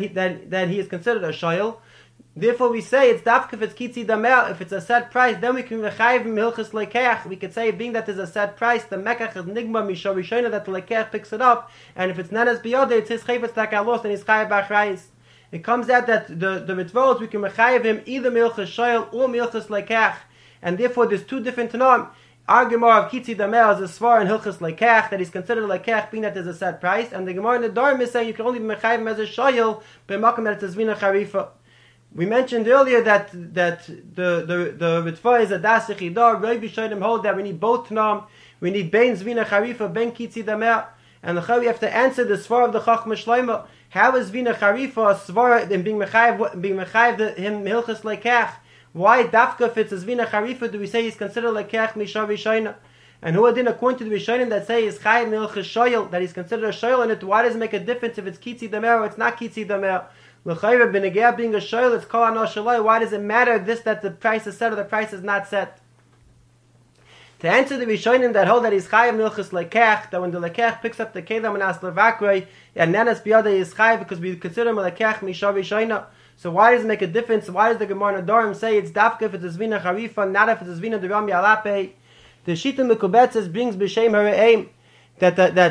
he is considered a shoyel. Therefore, we say it's dafka if it's kitzi damer. If it's a set price, then we can mechayiv milchus lekech. We could say, being that there's a set price, the mekach is nigma misho rishona that the lekech picks it up, and if it's nenas biyodei, it's his chayfetz that got lost and he's chayiv b'achrayis. It comes out that the Ritva we can mechayiv him either milchus shoyel or milchus lekech, and therefore there's two different tanoim. Our Gemara of kitzi damer is a svar in hilchus lekech that he's considered lekech, being that there's a set price, and the Gemara in the Dharm is saying you can only be mechayiv him as a shoyel, but makom that it's a zvina charifa. We mentioned earlier that the Ritva is a das yechidar. Rav Yishayim hold that we need both tanaim. We need bein zvina charifa, bein kitzi damer. And we have to answer the svar of the Chachma Shlomo. How is zvina charifa a svar in being mechayiv him hilchus lekech? Why dafka if it's a zvina charifa do we say he's considered lekech mishav yishayna? And who didn't, according to the Rishonim that say is Chayiv Milchus Shoyel, that he's considered a Shoyel in it, why does it make a difference if it's Kitzi Damer or it's not Kitzi Damer? L'chayv b'negea being a Shoyel, it's Kol Ano Shaloi. Why does it matter this that the price is set or the price is not set? To answer the Rishonim that hold that he's Chayiv Milchus Lekech, that when the Lekech picks up the Kedam and As Levakroi, and Nenas Biyada is Chayiv because we consider him a Lekech Misha Rishoina. So why does it make a difference? Why does the Gemara Nadorim say it's Dafka if it's a Zvina Charifa, not if it's a Zvina Duram Yalape? The Shita Mekubetzes brings b'shem hareim that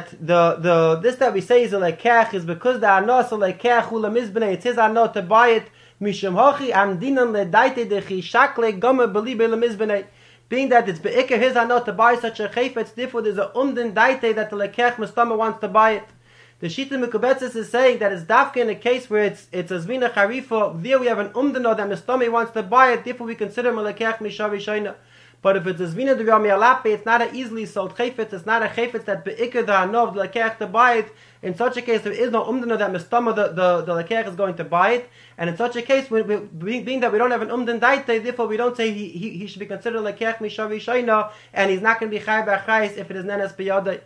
this that we say is a lekech is because the anos a lekech ula mizbnei. It's his anos to buy it mishum hochi amdinan ledaite dechi shakle gomer belibe lemizbnei. Being that it's beikah his anos to buy such a chayfetz, therefore there's a daite that the lekech mustama wants to buy it. The Shita Mekubetzes is saying that it's dafka in a case where it's a zvina charifa. There we have an umdano that mustama wants to buy it. Therefore we consider him a lekech mishavi shayna. But if it's a zvina d'rami alape, it's not a easily sold chayfetz. It's not a chayfetz that beikah the hanov the lekech to buy it. In such a case, there is no umdana that mistama the lekech is going to buy it. And in such a case, being that we don't have an umdan daite, therefore we don't say he should be considered lekech mishavi shayna, and he's not going to be chay b'achayis if it is nenes b'yadai.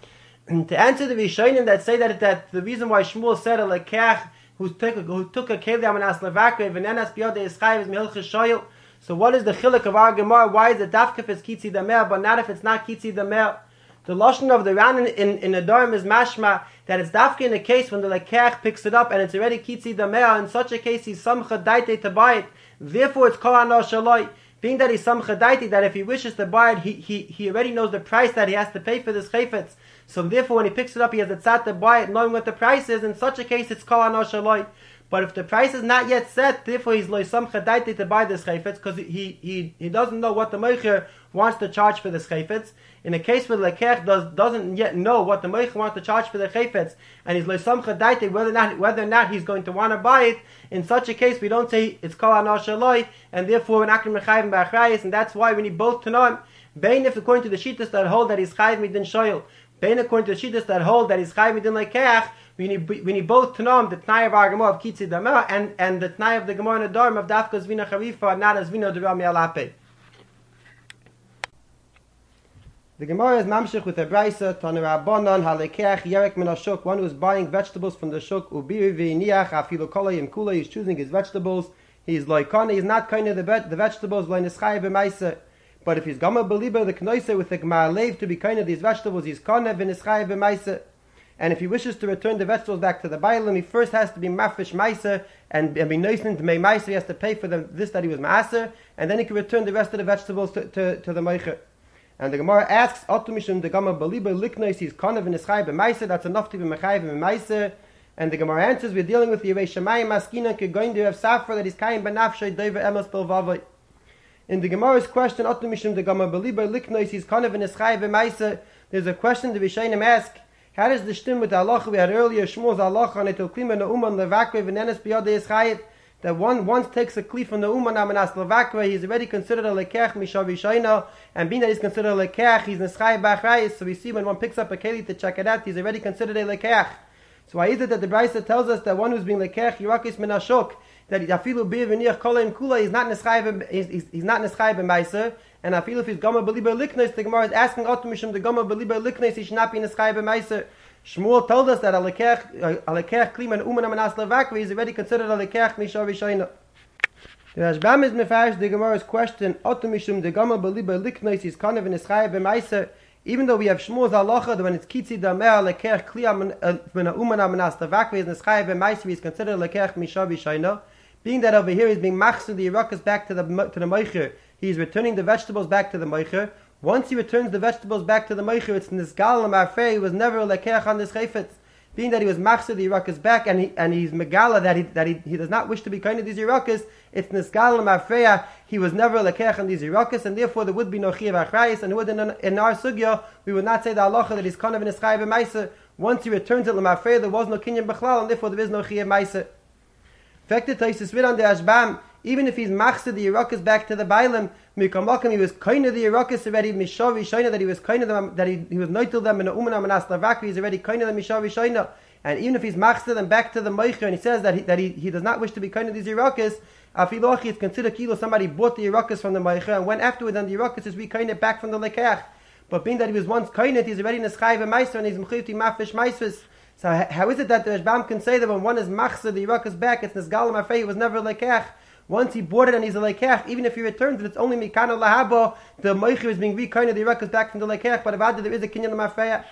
To answer the Rishonim that say that the reason why Shmuel said a lekech who took a kelim and as levakre v'nenes b'yadai is chay is milchus shoyel. So what is the chiluk of our Gemara? Why is it dafka if it's kitzi damer, but not if it's not kitzi damer? The lashon of the Ran in the Dorm is mashma that it's dafka in a case when the lekech picks it up and it's already kitzi damer. In such a case, he's samcha daite to buy it. Therefore, it's kol ano shaloi. Being that he's samcha daite, that if he wishes to buy it, he already knows the price that he has to pay for this chayfetz. So therefore, when he picks it up, he has a tzad to buy it, knowing what the price is. In such a case, it's kol ano shaloi. But if the price is not yet set, therefore he's loy samcha daite to buy this chayfetz because he doesn't know what the meicher wants to charge for this chayfetz. In a case where the lekech doesn't yet know what the meicher wants to charge for the chayfetz, and he's loy samcha daite whether or not he's going to want to buy it. In such a case, we don't say it's kol ano shaloi, and therefore we're not going to be chayv b'achrayis, and that's why we need both to know. Bein if according to the shittas that hold that he's chayv midin shoyel, bein according to the shittas that hold that he's chayv midin lekech. We need both to know the Tnai of our Gemara of Kitzi Damer and the Tnai of the Gemara in the Dorm of Dafka Zvina Charifa, not as Zvina D'Rami Alape. The Gemara is mamshich with a brayso Tanu Rabbanon Halekech Yerek Min Hashuk, one who is buying vegetables from the shuk Ubiri V'Iniach Afilu Kolay and Kula. He's choosing his vegetables. He's loikana. He's not kind of the vegetables loy neschai b'maisa. But if he's gama beliber the knoise with the Gemara leiv to be kind of these vegetables, he's kana v'neschai b'maisa. And if he wishes to return the vegetables back to the bailam, he first has to be mafish meiser and be noisen to make meiser. He has to pay for this that he was maaser, and then he can return the rest of the vegetables to the meicher. And the Gemara asks, "Otumishum the Gemara beliber liknois he's kanav in eschai b'meiser." That's enough to be mechayiv b'meiser. And the Gemara answers, "We're dealing with the Yirei Shamayim maskina kegoin to have safra that is kain benafshay doiver emes bilvavoi." In the Gemara's question, "Otumishum the Gemara beliber liknois he's kanav in eschai b'meiser," there's a question the Rishonim ask. How does the stim with the halacha we had earlier, Shmuel's halacha on etel klima na uman levakre v'nenes biyadei is chayit, that one once takes a kli from the uman amanas levakre, he's already considered a lekech mishav yishayna, and being that he's considered a lekech, he's neschai b'achrayis. So we see when one picks up a keli to check it out, he's already considered a lekech. So why is it that the Brisa tells us that one who's being lekech yirakis min hashuk, that afilu bir v'niach kolayim kula, he's not neschai b'meiser. And I feel if he's gama beliber liknes, the Gemara is asking Otumishim the gama beliber liknes, he should not be in a schai b'meiser. Shmuel told us that a lekech klima and uman amanas levakve is already considered a lekech mishav yishayna. The Rashbam is mefarish the Gemara's question. Otumishim the gama beliber liknes is kind of in a schai b'meiser. Even though we have Shmuel's halacha that when it's kitzi damer lekech klima when a uman amanas levakve is in a schai b'meiser, he is considered a lekech mishav yishayna. Being that over here he's being machzor the yirakas back to the meicher. He's returning the vegetables back to the meicher. Once he returns the vegetables back to the meicher, it's nisgal l'marfei. He was never a lekech on this chayfetz. Being that he was machzor the yirakas back, and he's megala that he does not wish to be kind of these yirakas, it's nisgal l'marfei. He was never a lekech on these yirakas, and therefore there would be no chiyav achrayis, and in our sugya we would not say the halacha that he's kind of in a schai b'meiser. Once he returns it l'marfei, there was no kinyan b'chlal, and therefore there is no chiyav meiser. Affected Taisus on the Ashbam, even if he's machzor the yirakas back to the bailam, mikamakam he was kind of the yirakas already mishav yishayna, that he was kind of them, that he was noitil them in the uman amanas lavakri, he's already kind of the mishav yishayna. And even if he's machzor them back to the meicher, and he says that he does not wish to be kind of these yirakas, afilochi it's considered kilo somebody bought the yirakas from the meicher and went afterwards, and the yirakas is kind of back from the lekech. but being that he was once koinit, he's already Neschai B'Maiser, and he's Mechuyev to Mafish Maisvis. So how is it that the Rashbam can say that when one is Machzer, the Yerukas back, it's Nesgalim Afei, he was never Lekech? Once he bought it and he's a Lekech, even if he returns it, it's only Mikana Lahabo, the Meicher is being re-koinit, the Yerukas back from the Lekech, but if there is a Kinyan Mafei.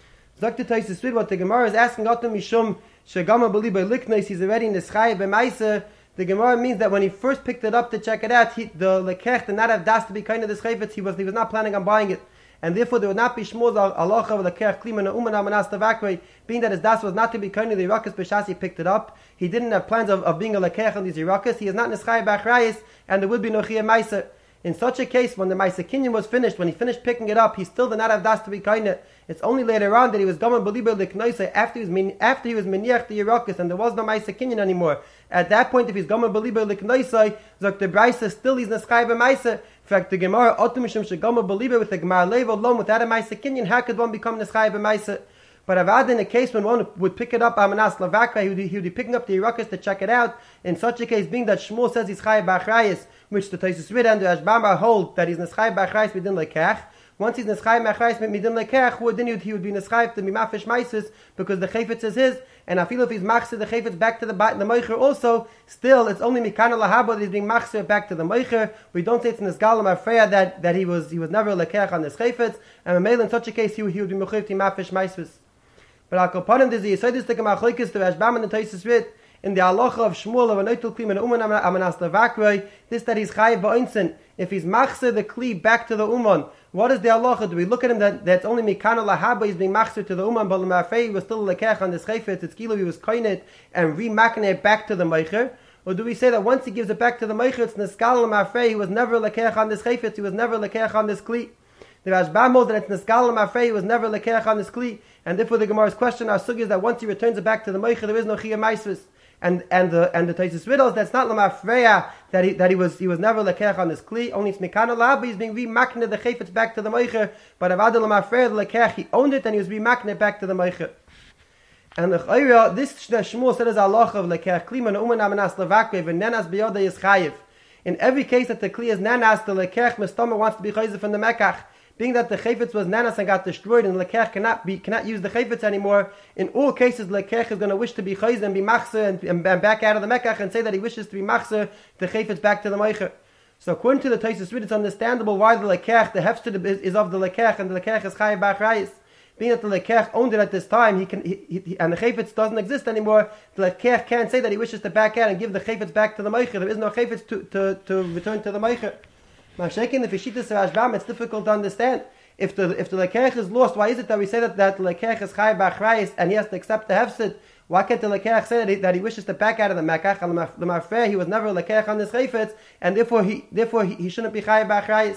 Dr. Taisus Svid, what the Gemara is asking Otam Mishum, Shagama Beliba Liknes, he's already Neschai B'Maiser. The Gemara means that when he first picked it up to check it out, the Lekech did not have das to be kind of the Chayfetz, he was not planning on buying it. And therefore there would not be Shmuel's Alocha of Lekech Klima Na'uman Amanas Tavakwe, being that his das was not to be kind of the Yerukas B'Shas he picked it up. He didn't have plans of being a Lekech on these Yerukas. He is not Neschai B'Achrayis, and there would be no Chiyah Meiser. In such a case, when the Meiser Kinyan was finished, when he finished picking it up, he still did not have das to be kind of. It's only later on that he was Gaman Beliba Liknoisa after he was Meniach the Yerukas and there was no Meiser Kinyan anymore. At that point, if he's Gaman Beliba Liknoisa, Zok the Brisa still he's Neschai B'Meiser. In fact, the Gemara Otumishim Shagama Beliba with the Gemara Levo Lom without a Meiser Kinyan, how could one become Neschai B'Meiser? But Avad, in a case when one would pick it up, Amanas Lavakra, he would be picking up the Yerukas to check it out. In such a case, being that Shmuel says he's Chai B'Achrayis, which the Taisus Vid and the Ashbama hold that he's Neschai B'Achrayis within Lekech. Once he's Neschai B'Achrayis within Lekech, then he would be Neschai to be Mafish Maisis because the Chayfetz is his. And I feel if he's Machzer the Chayfetz back to the Meicher also, still it's only Mikana Lahabo that he's being Machzer back to the Meicher. We don't say it's Nesgalim Afreya that he was never Lekech on this Chayfetz. And in such a case, he would be Mechuyev to Mafish Maisis. But I'll put him to the Yisodis to Gemachlikis to Ashbam and the Taisus Vid in the halacha of Shmuel of a Noitul Kli and Uman Amanas Levakroi, this that he's Chayiv Ba'insin. If he's Machzer the Kli back to the Uman, what is the halacha? Do we look at him that's only Mikana Lahaba, he's being Machzer to the Uman, but Lamafei was still Lekech on this Chayfetz, it's Kilo, he was Koinit, and remaking it back to the Meicher? Or do we say that once he gives it back to the Meicher, it's Neskal Lamafei, he was never Lekech on this Chayfetz, he was never Lekech on this Kli? The Rashbam holds that it's Neskal Lamafei, he was never Lekech on this Kli, and therefore the Gemara's question, our sugi is that once he returns it back to the Meicher, there is no Chiyah Maisvis. And the Taisus Riddles, that's not Lamafreya that he was never Lekech on this Kli, only it's Mikana Labi, he's being remakned the Chayfetz back to the Meicher, but Avad Lamafreya the Lekech, he owned it and he was remakned back to the Meicher. And the Chayra, this Shmuel said is Allah of Lekech, Kli man Uman Amanas Levakve, and Nenas Biyoda is Chayiv. In every case that the Kli is Nanas, the Lekech Mestama wants to be Chayzer from the Mekach. Being that the Chayfetz was Nanas and got destroyed and Lekech cannot use the Chayfetz anymore, in all cases Lekech is going to wish to be Chayzer and be Machzer and back out of the Mekach and say that he wishes to be Machzer, the Chayfetz back to the Meicher. So according to the Taisus Vid, it's understandable why the Lekech, the Hefsted is of the Lekech and the Lekech is Chayiv B'Achrayis. Being that the Lekech owned it at this time, and the Chayfetz doesn't exist anymore, the Lekech can't say that he wishes to back out and give the Chayfetz back to the Meicher. There is no Chayfetz to return to the Meicher. Mashakin, if Yishitas Rashbam, it's difficult to understand. If the Lekech is lost, why is it that we say that the Lekech is Chai B'Achrayis and he has to accept the Hefsid? Why can't the Lekech say that he wishes to back out of the Mekach? The Mafreh, he was never a Lekech on this Chayfetz, and therefore he shouldn't be Chai B'Achrayis.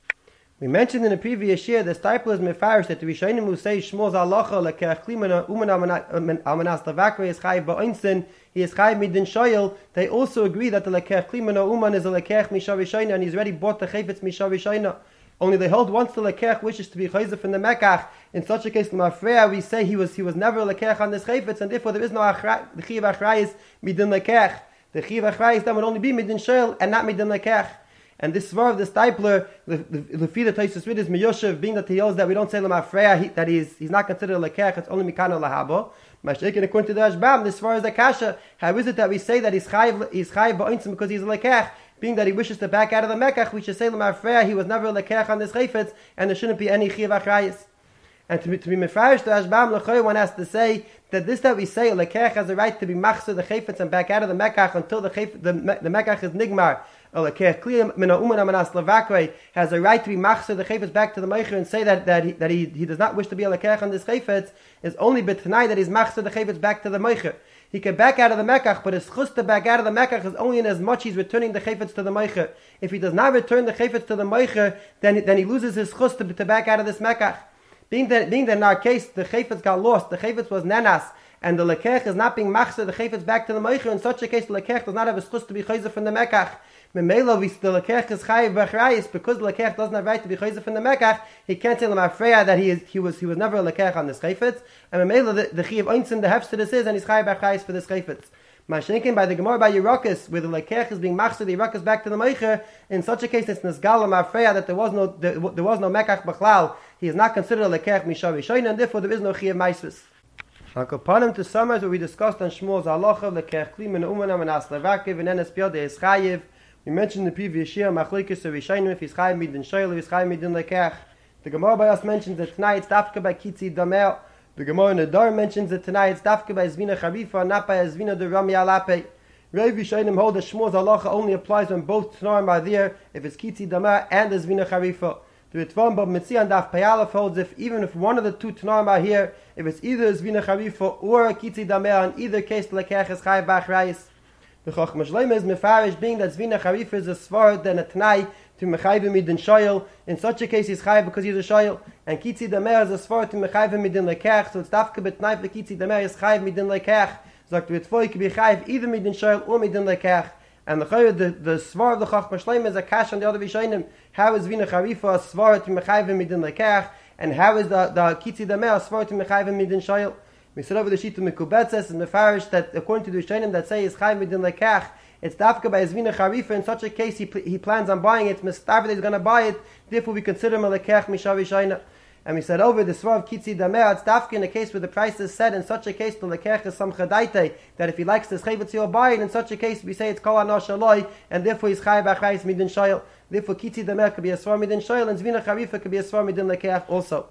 We mentioned in the previous year the Stipler is Mefarish that the Rishonim who say Shmuel's Halacha Lekech Klimana Uman Amanas Tavakre is Chai Ba'insin, he is Chai Midin Shoyel. They also agree that the Lekech Klimana Uman is a Lekech Misha Rishayna and he's already bought the Chayfetz Misha Rishayna. Only they hold once the Lekech wishes to be Chayzer from the Mekach. In such a case, the Mafreya, we say he was never a Lekech on this Chayfetz, and therefore there is no the Chiyav Achrayis Midin Lekech. The Chiyav Achrayis then would only be Midin Shoyel and not Midin Lekech. And this svar of the Stipler, the Fida Taisus Vid is Miyoshev, being that he holds that we don't say Lamafreya, that he's not considered a Lekech, it's only Mikana Lahabo. Mashiach, according to the Ashbam, this svar is the Kasha. How is it that we say that he's Chayiv Ba'insim because he's a Lekech? Being that he wishes to back out of the Mekach, we should say Lamafreya, he was never a Lekech on this Chayfetz, and there shouldn't be any Chiyav Achrayis. And to be Mefarish to Ashbam Lechoy, one has to say that this that we say, a Lekech has a right to be Machzer the Chayfetz and back out of the Mekach until the Mekach is Nigmar. A Lekech Kli Mina Uman Amanas Levakre has a right to be Machzer the Chayfetz back to the Meicher and say that he does not wish to be a Lekech on this Chayfetz is only b'tnai that he's Machzer the Chayfetz back to the Meicher. He can back out of the Mekach, but his chus to back out of the Mekach is only in as much he's returning the Chayfetz to the Meicher. If he does not return the Chayfetz to the Meicher, then he loses his chus to back out of this Mekach. Being that in our case, the Chayfetz got lost, the Chayfetz was Nanas, and the Lekech is not being Machzer the Chayfetz back to the Meicher, in such a case the Lekech does not have his chus to be Chayzer from the Mekach. Memela, the Lekech is Chayiv B'Achrayis, because the Lekech doesn't have right to be Chayzer from the Mekach, he can't tell Lamafreya that he was never a Lekech on this Chayfetz, and Memela, the Chiyav Einstein, the Hefst to this is, and he's Chayiv B'Achrayis for this Chayfetz. Mashenkin by the Gemara by Yerukas, where the Lekech is being Machzer the Yerukas back to the Meicher, in such a case it's Nesgal Lamafreya that there was no Mekach B'chlal, he is not considered a lekech mishav yishayna, and therefore there is no chiyuv maisvis. Akapanim to summarize what we discussed on Shmuel's halacha lekech kli min umanam and aslavakiv and enes biode is chayiv. We mentioned in the previous year machlekes of yishayna if he's chayiv midin shayla, if he's chayiv midin lekech. The Gemara by us mentions that tonight it's dafka by kitzi damer. The Gemara in the Dar mentions that tonight it's dafka by zvina charifa, not by zvina de rami alape. Rav Yishayim hold that Shmuel's halacha only applies when both tanarim are there, if it's kitzi damer and the zvina charifa. The Ritvan Bab Metzian Daf Payalef holds even if one of the two tanarim are here, if it's either zvina charifa or a kitzi damer, in either case the lekech is chayiv b'achrayis. The Chacham Shleima is mefarish, being that zvina charifa is a svar than a tanai to mechayv midin shayil. In such a case, he's chayiv because he's a shayil, and kitzi damer is a svar to mechayv midin lekech. So it's dafka betnai for kitzi damer is chayiv midin lekech. Sagt the Ritvoy can be chayiv either midin shayil or midin lekech. And the svar of the Chacham Shleima is a kash on the other Rishonim. How is zvina charifa a svar to mechayv midin lekech, and how is the kitzi damer a svar to mechayv midin shayil? We said over the sheet of Mekubetzes and Mefarish that according to the Rishonim that say is chayiv midin lekech, it's dafka by zvina charifa. In such a case, he plans on buying it. Mistav that he's going to buy it. Therefore, we consider him a lekech mishav yishayna. And we said over the svar of kitzi damer, it's dafka in a case where the price is set. In such a case, the lekech is some chadaite that if he likes this chayvetz, he'll buy it. In such a case, we say it's kol anosh aloi, and therefore he's chayiv achrayis midin shayil. Therefore, kitzi damer could be a svar midin shayil, and zvina charifa could be a svar midin lekech also.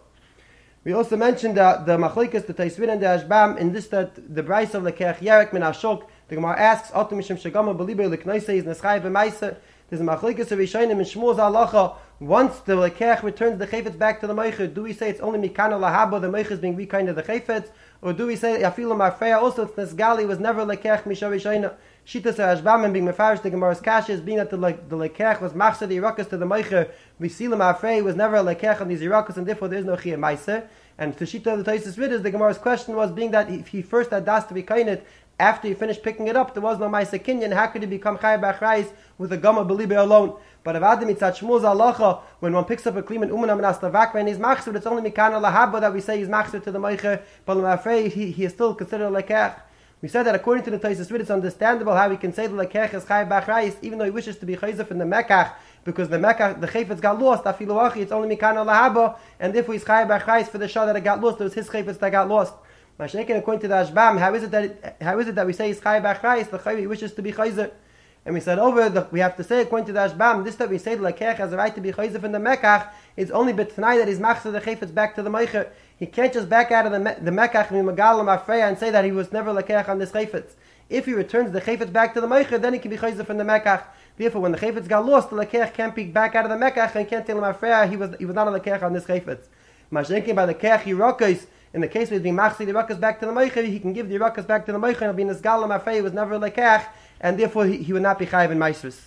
We also mentioned the machlekes, the Taisvin and the Ashbam, in this that the price of lekech yerek min ashok. The Gemara asks, "Otu mishum shegama belibe leknoise is neschayv b'maisa." There's a machlekes of Yishayim in Shmuel's halacha. Once the lekech returns the chayfetz back to the meicher, do we say it's only mikana lahaba, the meicher is being rekinded the chayfetz, or do we say afilu marfeya also it's nesgali was never lekech mishav Yishayim? Shitas Ashbam and being mefarish the Gemara's kasha is being that the lekech was machzor the irakas to the meicher. We see marfeya was never a lekech on these irakas, and therefore there is no chiyuv maisa. And to shita of the Taisus Vidas, the Gemara's question was being that if he first had das to be kainit, after he finished picking it up, there was no Maisa Kinyan. How could he become Chayav B'Achrayis with a Gama Belibe alone? But if Adam Yitzat Shmuel's halacha, when one picks up a Klim and Umanam and Astavakra and he's Machzor, it's only Mikana Lahaba that we say he's Machzor to the Meicher, but I'm afraid he is still considered a Lekech. We said that according to the Taisus Vidas, it's understandable how we can say the Lekech is Chayav B'Achrayis, even though he wishes to be Chayzef in the Mekach, because the Mekach, the Chayfetz got lost, Afilu Achi, it's only Mikana Lahaba, and therefore he's Chayav B'Achrayis for the Shah that it got lost, it was his Chayfetz that got lost. Mashiach, according to the Ashbam, how is it that we say he's chayiv b'achrayis? The chayiv wishes to be chayzer, and we said we have to say according to the Ashbam, this that we say the lekech has a right to be chayzer from the mekach is only b'tnai that he's machzor the chayfetz back to the meicher. He can't just back out of the mekach mimagalam afreya and say that he was never lekech on this chayfetz. If he returns the chayfetz back to the meicher, then he can be chayzer from the mekach. Therefore, when the chayfetz got lost, the lekech can't be back out of the mekach and can't tell him afreya he was not a lekech on this chayfetz. Mashiach, by the lekech yirokos. In the case where he's being machzor the rakas back to the meicher, he can give the rakas back to the meicher and it'll be in his galam afei, he was never a lekech, and therefore he would not be chayiv in maisrus.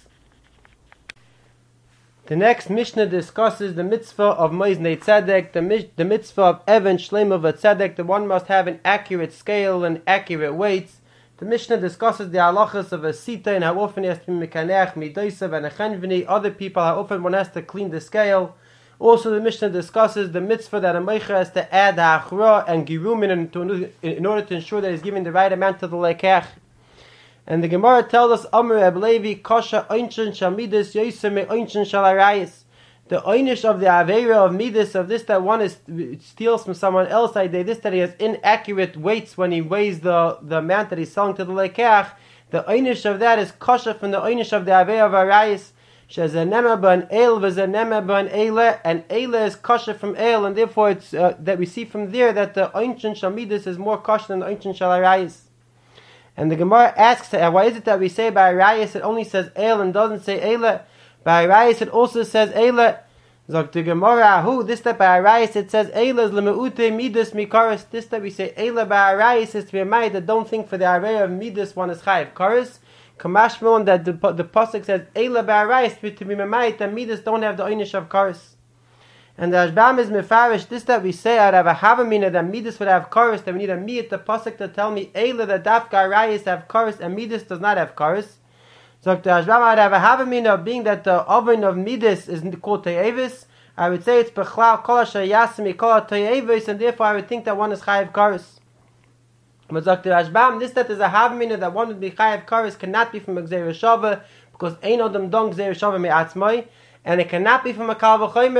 The next Mishnah discusses the mitzvah of Moiznei Tzedek, the mitzvah of Even Shleima V'Tzedek, the one must have an accurate scale and accurate weights. The Mishnah discusses the halachas of a sita and how often he has to be mekaneach, midosav, and a chenvini, other people, how often one has to clean the scale. Also, the Mishnah discusses the mitzvah that a meicher has to add ha'achra and girumin in order to ensure that he's giving the right amount to the lekech. And the Gemara tells us, Amr Reb Levi, Kasha Einshin Shamidis Yosem Einshin Shalarayis. The einish of the aveira of midis of this that one steals from someone else, this that he has inaccurate weights when he weighs the amount that he's selling to the lekech. The einish of that is kasha from the einish of the aveira of arayis. Shezanema ban el v'zanema ban eile, and eile is kasha from el, and therefore it's that we see from there that the einshin shamidis is more kasha than the einshin shalarayis. And the Gemara asks, why is it that we say by arayis it only says el and doesn't say eile? By arayis it also says eile. Zog the Gemara, this that by arayis it says eile is lemeute midas mikaris. This that we say eile by arayis is to be a ma'id that don't think for the array of midas one is chayiv karis. Kamashmon that the pasuk says eile by arayis to be a ma'id that midas don't have the einish of karis. And the Ashbam is mefarish. This that we say out of a havamina that midas would have karis, that we need a miyat the pasuk to tell me eile that dafka arayis have karis and midas does not have karis. So the Ashbam would have a havamina being that the oven of midas is called te'evis. I would say it's bechlal kol shayasmi kol te'evis, and therefore I would think that one is chayiv karis. But Dr. Ashbam, this that is a havamina that one would be chayiv karis cannot be from a gzeir shava because ein odem dong gzeir shava me'atzmai, and it cannot be from a kal v'chomer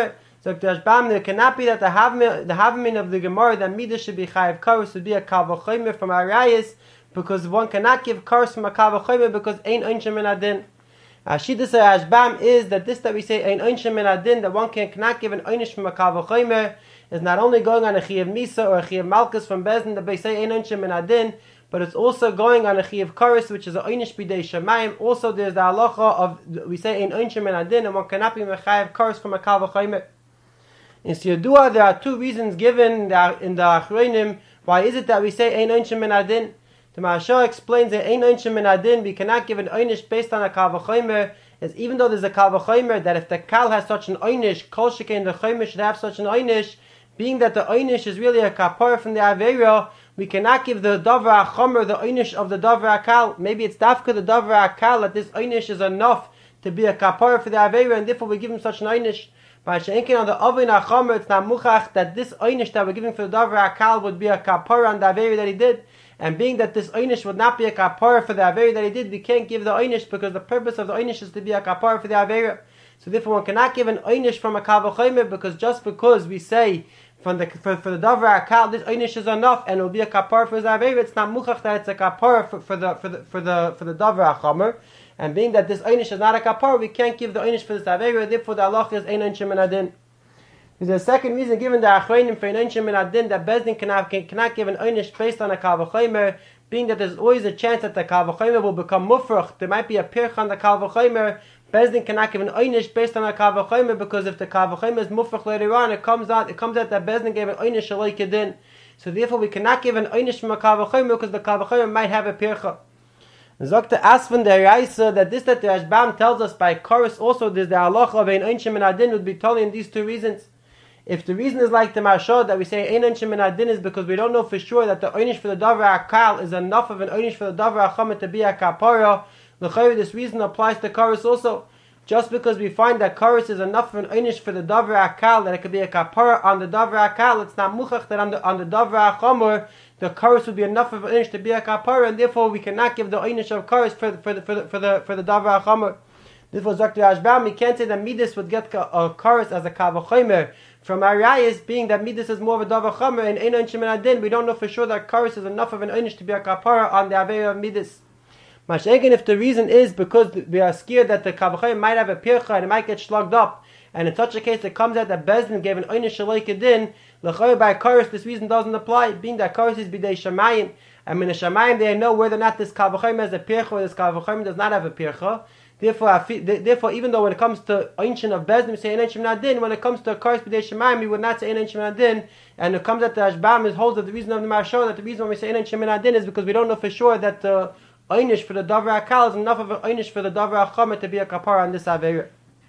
So the Rashbam, there cannot be that the Havmin of the Gemara that Midas should be Chayiv Karos would be a Kal V'chomer from Arayis, because one cannot give Karos from a Kal V'chomer because Ein Einshem Min Adin. Shidduch Rashbam is that this that we say Ein Einshem Min Adin, that one cannot give an Einish from a Kal V'chomer, is not only going on a Chiyav Misa or a Chiyav Malkus from Bezdin that they say Ein Einshem Min Adin, but it's also going on a Chiyav Karos, which is a Einish B'dei Shamayim. Also there's the halacha of, we say Ein Einshem Min Adin, and one cannot be Mechayiv Karos from a Kal V'chomer. In Siyadua, there are two reasons given in the Achronim. Why is it that we say Ein Einshem Min Adin? The Maharsha explains that Ein Einshem Min Adin, we cannot give an Einish based on a Kal V'chomer, is even though there's a Kal V'chomer, that if the Kal has such an Einish, Kol Shekein the Chomer should have such an Einish, being that the Einish is really a Kapara from the Aveira, we cannot give the Davar HaChomer the Einish of the Davar HaKal. Maybe it's Dafka the Davar HaKal that this Einish is enough to be a Kapara for the Aveira, and therefore we give him such an Einish. But She'enkin on the Avin HaChomer, it's not Muchach that this Einish that we're giving for the Davar HaKal would be a Kapara on the Aveira that he did. And being that this Einish would not be a Kapara for the Aveira that he did, we can't give the Einish because the purpose of the Einish is to be a Kapara for the Aveira. So therefore one cannot give an Einish from a Kal V'chomer, because just because we say for the Davar HaKal this Einish is enough and it will be a Kapara for the Aveira, it's not Muchach that it's a Kapara for the Davar HaChomer. And being that this Einish is not a Kapara, we can't give the Einish for this Aveira, therefore the halacha is Ein Einshem Min Adin. There's a second reason given the Achronim for Ein Einshem Min Adin that Bezdin cannot give an Einish based on a Kal V'chomer, being that there's always a chance that the Kal V'chomer will become Mufrach. There might be a Pirch on the Kal V'chomer. Bezdin cannot give an Einish based on a Kal V'chomer, because if the Kal V'chomer is Mufrach later on, it comes out that Bezdin gave an Einish Shaloi Kedin. So therefore we cannot give an Einish from a Kal V'chomer because the Kal V'chomer might have a Pircha. Zokta Asvan der Raisa that the Rashbam tells us by Karos also there's the halacha of Ein Einshem Min Adin would be totally in these two reasons. If the reason is like the Maharsha that we say Ein Einshem Min Adin is because we don't know for sure that the Einish for the Davar HaKal is enough of an Einish for the Davar HaChomer to be a Kapara, this reason applies to Karos also. Just because we find that Karos is enough of an Einish for the Davar HaKal, that it could be a Kapara on the Davar HaKal, it's not Muchach that on the Davar HaChomer the Karos would be enough of an Einish to be a Kapara, and therefore we cannot give the Einish of Karos for the Davar HaChomer. Therefore, Dr. Rashbam, we can't say that Midas would get a Karos as a Kal V'chomer from Arayis, being that Midas is more of a Davar HaChomer, and Ein Einshem Min Adin, we don't know for sure that Karos is enough of an Einish to be a Kapara on the Aveira of Midas. Mashiach, if the reason is because we are scared that the Kal V'chomer might have a Pircha and it might get slugged up, and in such a case it comes out that Bezdin gave an Einish Shaloi Kedin, L'chayr by Karos, this reason doesn't apply, being that Karos is B'dei Shamayim, and in the Shamayim they know whether or not this Kal V'chomer has a Pircha or this Kal V'chomer does not have a Pircha. Therefore, even though when it comes to Einshin of Bezdin we say Ein Einshem Min Adin, when it comes to Karos B'dei Shamayim we would not say Ein Einshem Min Adin, and it comes that the Rashbam holds that the reason of the Maharsha that the reason when we say Ein Einshem Min Adin is because we don't know for sure that the Einish for the Davar HaKal is enough of an Einish for the Davar HaChomer to be a Kapara on this Aveira.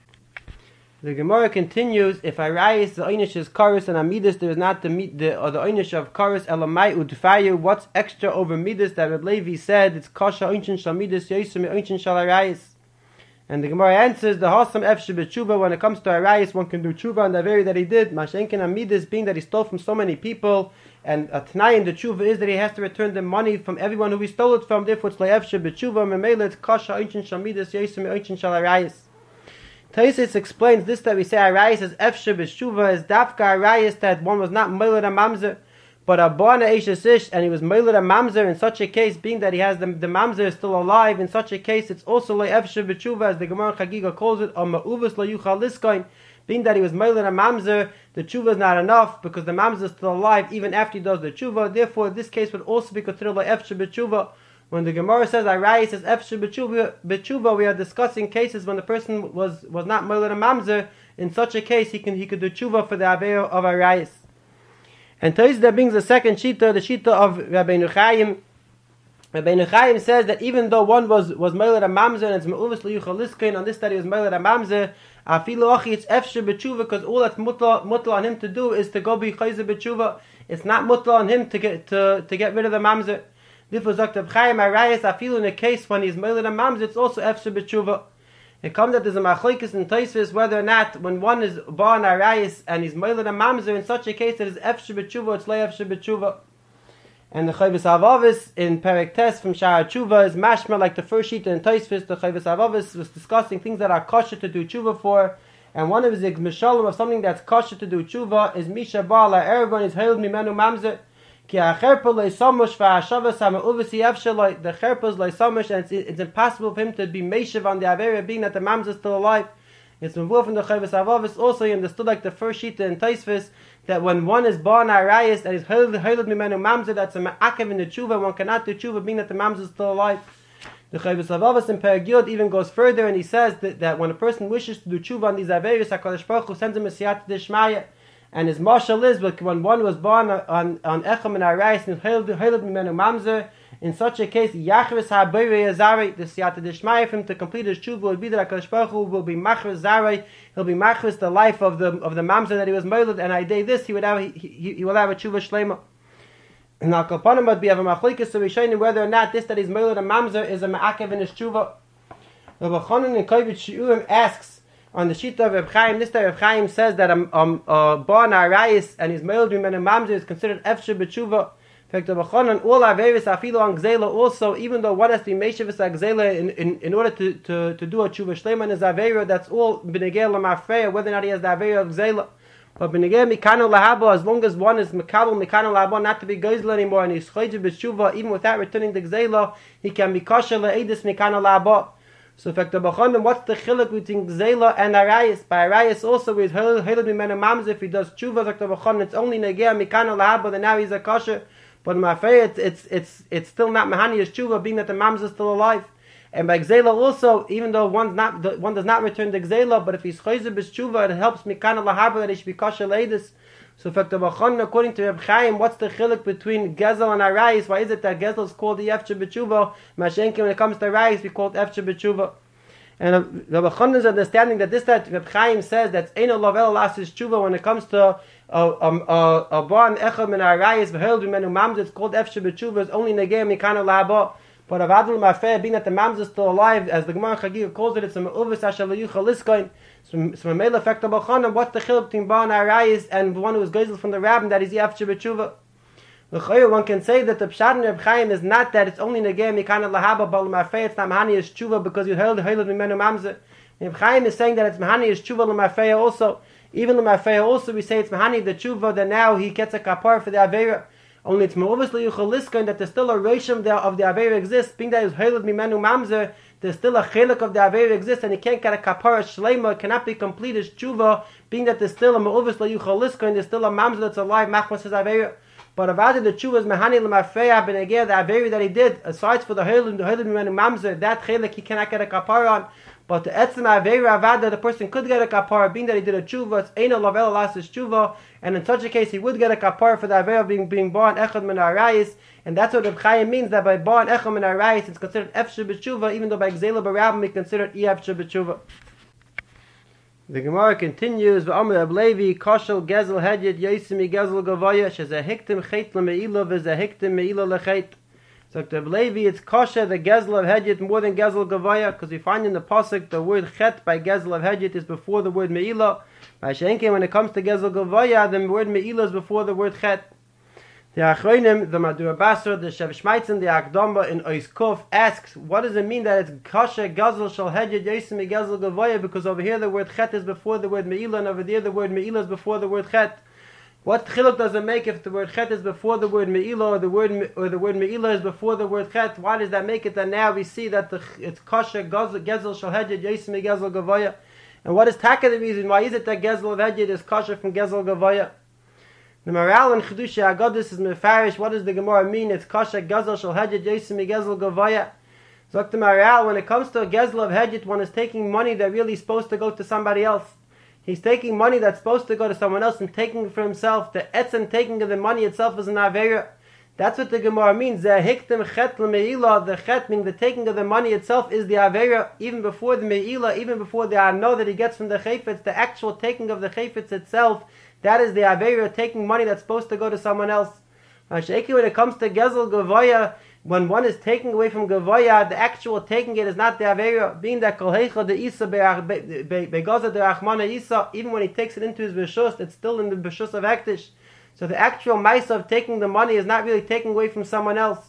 The Gemara continues, if Arayis the Einish is Karos and Amidus, there is not the Einish of Karos Elamai Udfayu. What's extra over Midas that Reb Levi said it's Kasha Einshin Shal Midas Yosem Einshin Shal Arayis? And the Gemara answers the Hasam Efshe B'Tshuva. When it comes to Arayis, one can do Tshuva on the Aveira that he did. Mashenkin Amidus, being that he stole from so many people, and a Tanai in the Tshuva is that he has to return the money from everyone who he stole it from. Therefore, it's Le'efshe B'Tshuva. Memele it's Kasha Einshin Shal Midas Yosem Einshin Shal Arayis. Taisus explains this that we say Arayis is Efshe B'Tshuva is Dafka Arayis that one was not Meilad Mamzer, but a Bana Eishes Ish, and he was Meilad Mamzer in such a case, being that he has the Mamzer is still alive, in such a case it's also Le'efshe B'Tshuva, as the Gemara Chagiga calls it, or Ma'uvas Le'yuchal Liskoin, being that he was Meilad Mamzer, the Tshuva is not enough, because the Mamzer is still alive even after he does the Tshuva. Therefore, this case would also be considered Le'efshe B'Tshuva. When the Gemara says Arayis says Efshe B'Tshuva, we are discussing cases when the person was not Meilad Mamzer. In such a case, he could do Tshuva for the Aveira of Arayis. And Taisus that brings the second shita, the shita of Rabbeinu Chaim. Rabbeinu Chaim says that even though one was Meilad Mamzer and it's Me'uvas L'yuchal Liskoin, on this that he was Meilad Mamzer, Afilu Achi it's Efshe B'Tshuva, because all that's mutal on him to do is to go be Chayzer B'Tshuva. It's not mutal on him to get rid of the Mamzer. Therefore, Dr. Chaim Arayis, Afilu in a case when he's Meilad Mamzer, it's also Efshe B'Tshuva. It comes that there's a machlokes in Tosfos whether or not when one is born Arayis and he's Meilad Mamzer, in such a case it is Efshe B'Tshuva, it's Le'efshe B'Tshuva. And the Chovos HaLevavos in Perek Tes from Shara Tshuva is mashma like the first sheet in Tosfos. The Chovos HaLevavos was discussing things that are kosher to do tshuva for, And one of the mishalim of something that's kosher to do tshuva is Misha Ba'ala Erevon is Hailed Mimenu Mamzer. Ki HaCherpa Leisamush VaHashavas HaMe'uvasi Yevshaloi. The Cherpa is Leisamush, and it's impossible for him to be Meshav on the Avera, being that the Mamzer is still alive. It's Mavur from the Chovos HaLevavos. Also, he understood like the first Shita in Taisvis, that when one is born Arayis and is Hailed Mimenu Mamzer, that's a Ma'akev in the tshuva. One cannot do tshuva, being that the Mamzer is still alive. The Chovos HaLevavos in Perek Yud even goes further, and he says that when a person wishes to do tshuva on these Averis, HaKadosh Baruch Hu sends him a siyata d'shmaya. And his mashal is, but when one was born on Echem and Arayis and Hailed Mimenu Mamzer, in such a case, Yachris HaBeirei Azari, the siyata d'shmaya for him to complete his tshuva would be that HaKadosh Baruch Hu will be machris Zarai, he'll be machris the life of the Mamzer that he was moiled, and I day this he will have a tshuva shlema. Now, Kalpanim would be of a machlekes, so we show you whether or not this that is moiled a Mamzer is a ma'akev in his tshuva. Rabbi Chanan in Kovetz Shiurim asks, on the Shita of Reb Chaim, this time Reb Chaim says that a born Arayis and his moiled mimenu Mamzer is considered efshir b'tshuva. In fact, Rabbi Chanan, all Averis afilu on Gzela also, even though one has to be Meshavus Gzela in order to do a tshuva shleima in his Avera, that's all b'negel l'mafreya, whether or not he has the Avera of Gzela. But b'negel mikano lahabo, as long as one is mikabel mikano lahabo, not to be Gzela anymore, and he's chodesh b'tshuva, even without returning the Gzela, he can be kosher le'edis mikano lahabo. So, in fact, what's the chiluk between Gzela and Arayis? By Arayis also, with Hailed Mimenu Mamzer, if he does tshuva, it's only negea mikano lahabo, then now he's a kosher. But in Mafei, it's still not Mahaniya's tshuva, being that the Mamzer is still alive. And by Gzela also, even though one does not return the Gzela, but if he's chodesh b'tshuva, it helps mikano lahabo that he should be kosher le'edis. So, in fact, according to Reb Chaim, what's the chiluk between Gezel and Arayis? Why is it that Gezel is called the Efshir b'tshuva? Mashenkin, when it comes to Arayis, we call it Efshir b'tshuva. And Reb Chanan's understanding that Reb Chaim says that Eino Lavel Lasis tshuva when it comes to a born Echem and Arayis v'Hailed Mimenu Mamzer, it's called Efshir b'tshuva. It's only Negei Mikano La'abo. But Avadul Mafeh, being that the Mamzer is still alive, as the Gemara Chagiga calls it, it's a Me'uvis Ashalayucha Liskoin. So a male effect of B'chanan, what's the chiluk between Baal and Arayis and one who is gezel from the Rabbin that is Yefshir b'tshuva? One can say that the Pshat in Reb Chaim is not that it's only Negei Mikana Lahaba, but L'mafei it's not Mahaniya's tshuva because you held Mimenu Mamzer. Reb Chaim is saying that it's Mahaniya's tshuva L'mafei also. Even L'mafei also we say it's Mahani the tshuva that now he gets a kapar for the Avera. Only it's more obviously Yuchaliska that there's still a reshim of the Avera exists, being that it's held Mimenu Mamzer. There's still a chiluk of the Avera exists, and he can't get a kapara shleima, cannot be complete as tshuva, being that there's still a ma'uvis la'yuchaliska, and there's still a mamzer that's alive, machmas his Avera. But avada the tshuva is mahani l'mafreya b'negeh, the Avera that he did, aside for the heilim mimenu mamzer, that chiluk he cannot get a kapara on. But the etzem Avera avada, the person could get a kapara, being that he did a tshuva, it's eino lavel alas tshuva, and in such a case he would get a kapara for the Avera being born echad min arayis. And that's what Reb Chaim means, that by Baal and Echem and Arayis it's considered Efshir b'tshuva, even though by Gzela b'Rabbim we consider it Efshir b'tshuva. The Gemara continues, V'amr Reb Levi, Koshel Gezel Hedyet Yosimi Gezel Gavoya, Sheza Hiktim Chet L'Me'ila, V'za Hiktim Me'ila L'Chet. So Reb Levi, it's kosher, the Gezel of Hedyet more than Gezel Gavoya, because we find in the Pasuk the word Chet by Gezel of Hedyet is before the word Me'ila. By Shenke, when it comes to Gezel Gavoya, the word Me'ila is before the word Chet. The Achronim, the Madura Basra, the Shev Shmaitzin, the Akdamba in Oiskov asks, what does it mean that it's Kasha Gazel Shal Hedyet Yosim Gezel Gavoya? Because over here the word Chet is before the word Me'ila, and over there the word Me'ila is before the word Chet. What chiluk does it make if the word Chet is before the word Me'ila, or the word Me'ila is before the word Chet? Why does that make it that now we see that it's Kasha Gezel Shal Hedyet Yosim Gezel Gavoya? And what is taka the reason? Why is it that Gezel of Hedyet is Kasha from Gezel Gavoya? The Maral and Chedusha Agadis is mefarish. What does the Gemara mean? It's Kasha Gezel Shal Hedyet Yosim Gezel Gavoya. So the Maral, when it comes to a Gezel of Hedyet, one is taking money that really is supposed to go to somebody else. He's taking money that's supposed to go to someone else and taking it for himself. The etzem taking of the money itself is an Avera. That's what the Gemara means. The Hiktim Chet L'Me'ila, the Chet meaning the taking of the money itself is the Avera, even before the Me'ila, even before the Ano that he gets from the Chayfetz, the actual taking of the Chayfetz itself. That is the Avera, taking money that's supposed to go to someone else. When it comes to Gezel Gavoya, when one is taking away from Gavoya, the actual taking it is not the Avera. Being that Kol Heicha de Isa Begaza de Rachmana Isa, even when he takes it into his Beshus, it's still in the Beshus of Hektish. So the actual Maisa of taking the money is not really taking away from someone else.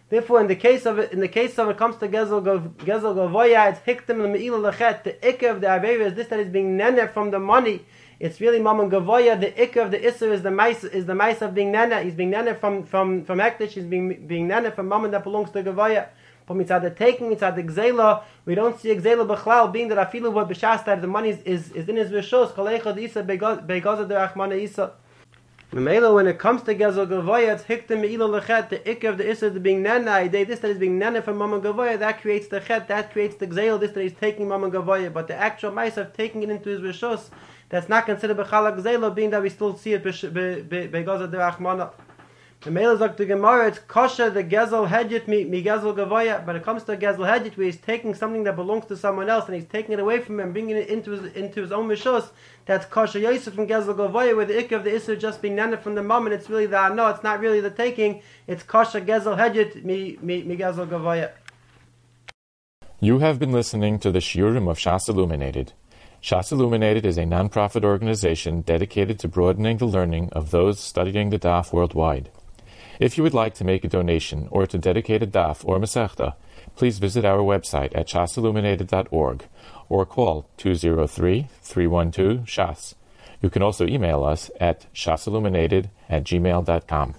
Therefore, in the case of it comes to Gezel Gavoya, it's Hiktim L'Me'ila Lechet. The Ikka of the Avera is this that is being nene from the money. It's really Mammon Gavoya. The Ikka of the Isser is the mice of being nene. He's being nene from Ektish. He's being nene from Mammon that belongs to Gavoya. But mitzad the taking, mitzad the Gzela, we don't see Gzela B'chlal, being that Afilu what B'shas that the money is in his Rishos, Kolechad Isa Begaza de Achmana Isa. When it comes to Gezel Gavoya, it's Hiktim Me'ila Lechet, the Ikka of the Isser is being nana, this that is being nana from Mammon Gavoya, that creates the Chet, that creates the Gzela, this that he's taking Mammon Gavoya. But the actual mice of taking it into his Rishos, that's not considered B'chala Gzela, being that we still see it Begaza de Achmana. The male is to Gemara, it's kosher the Gezel Hedjit mi Gezel Gavoya. But it comes to Gezel Hedjit, where he's taking something that belongs to someone else and he's taking it away from him and bringing it into his own Mishos. That's kosher Yosef from Gezel Gavoya, where the Ikka of the Isser just being nana from the mom, and it's really the no, it's not really the taking. It's kosher Gezel Hedjit mi Gezel Gavoya. You have been listening to the Shiurim of Shas Illuminated. Shas Illuminated is a non-profit organization dedicated to broadening the learning of those studying the Daf worldwide. If you would like to make a donation or to dedicate a daf or masechta, please visit our website at shasilluminated.org or call 203-312-SHAS. You can also email us at shasilluminated@gmail.com.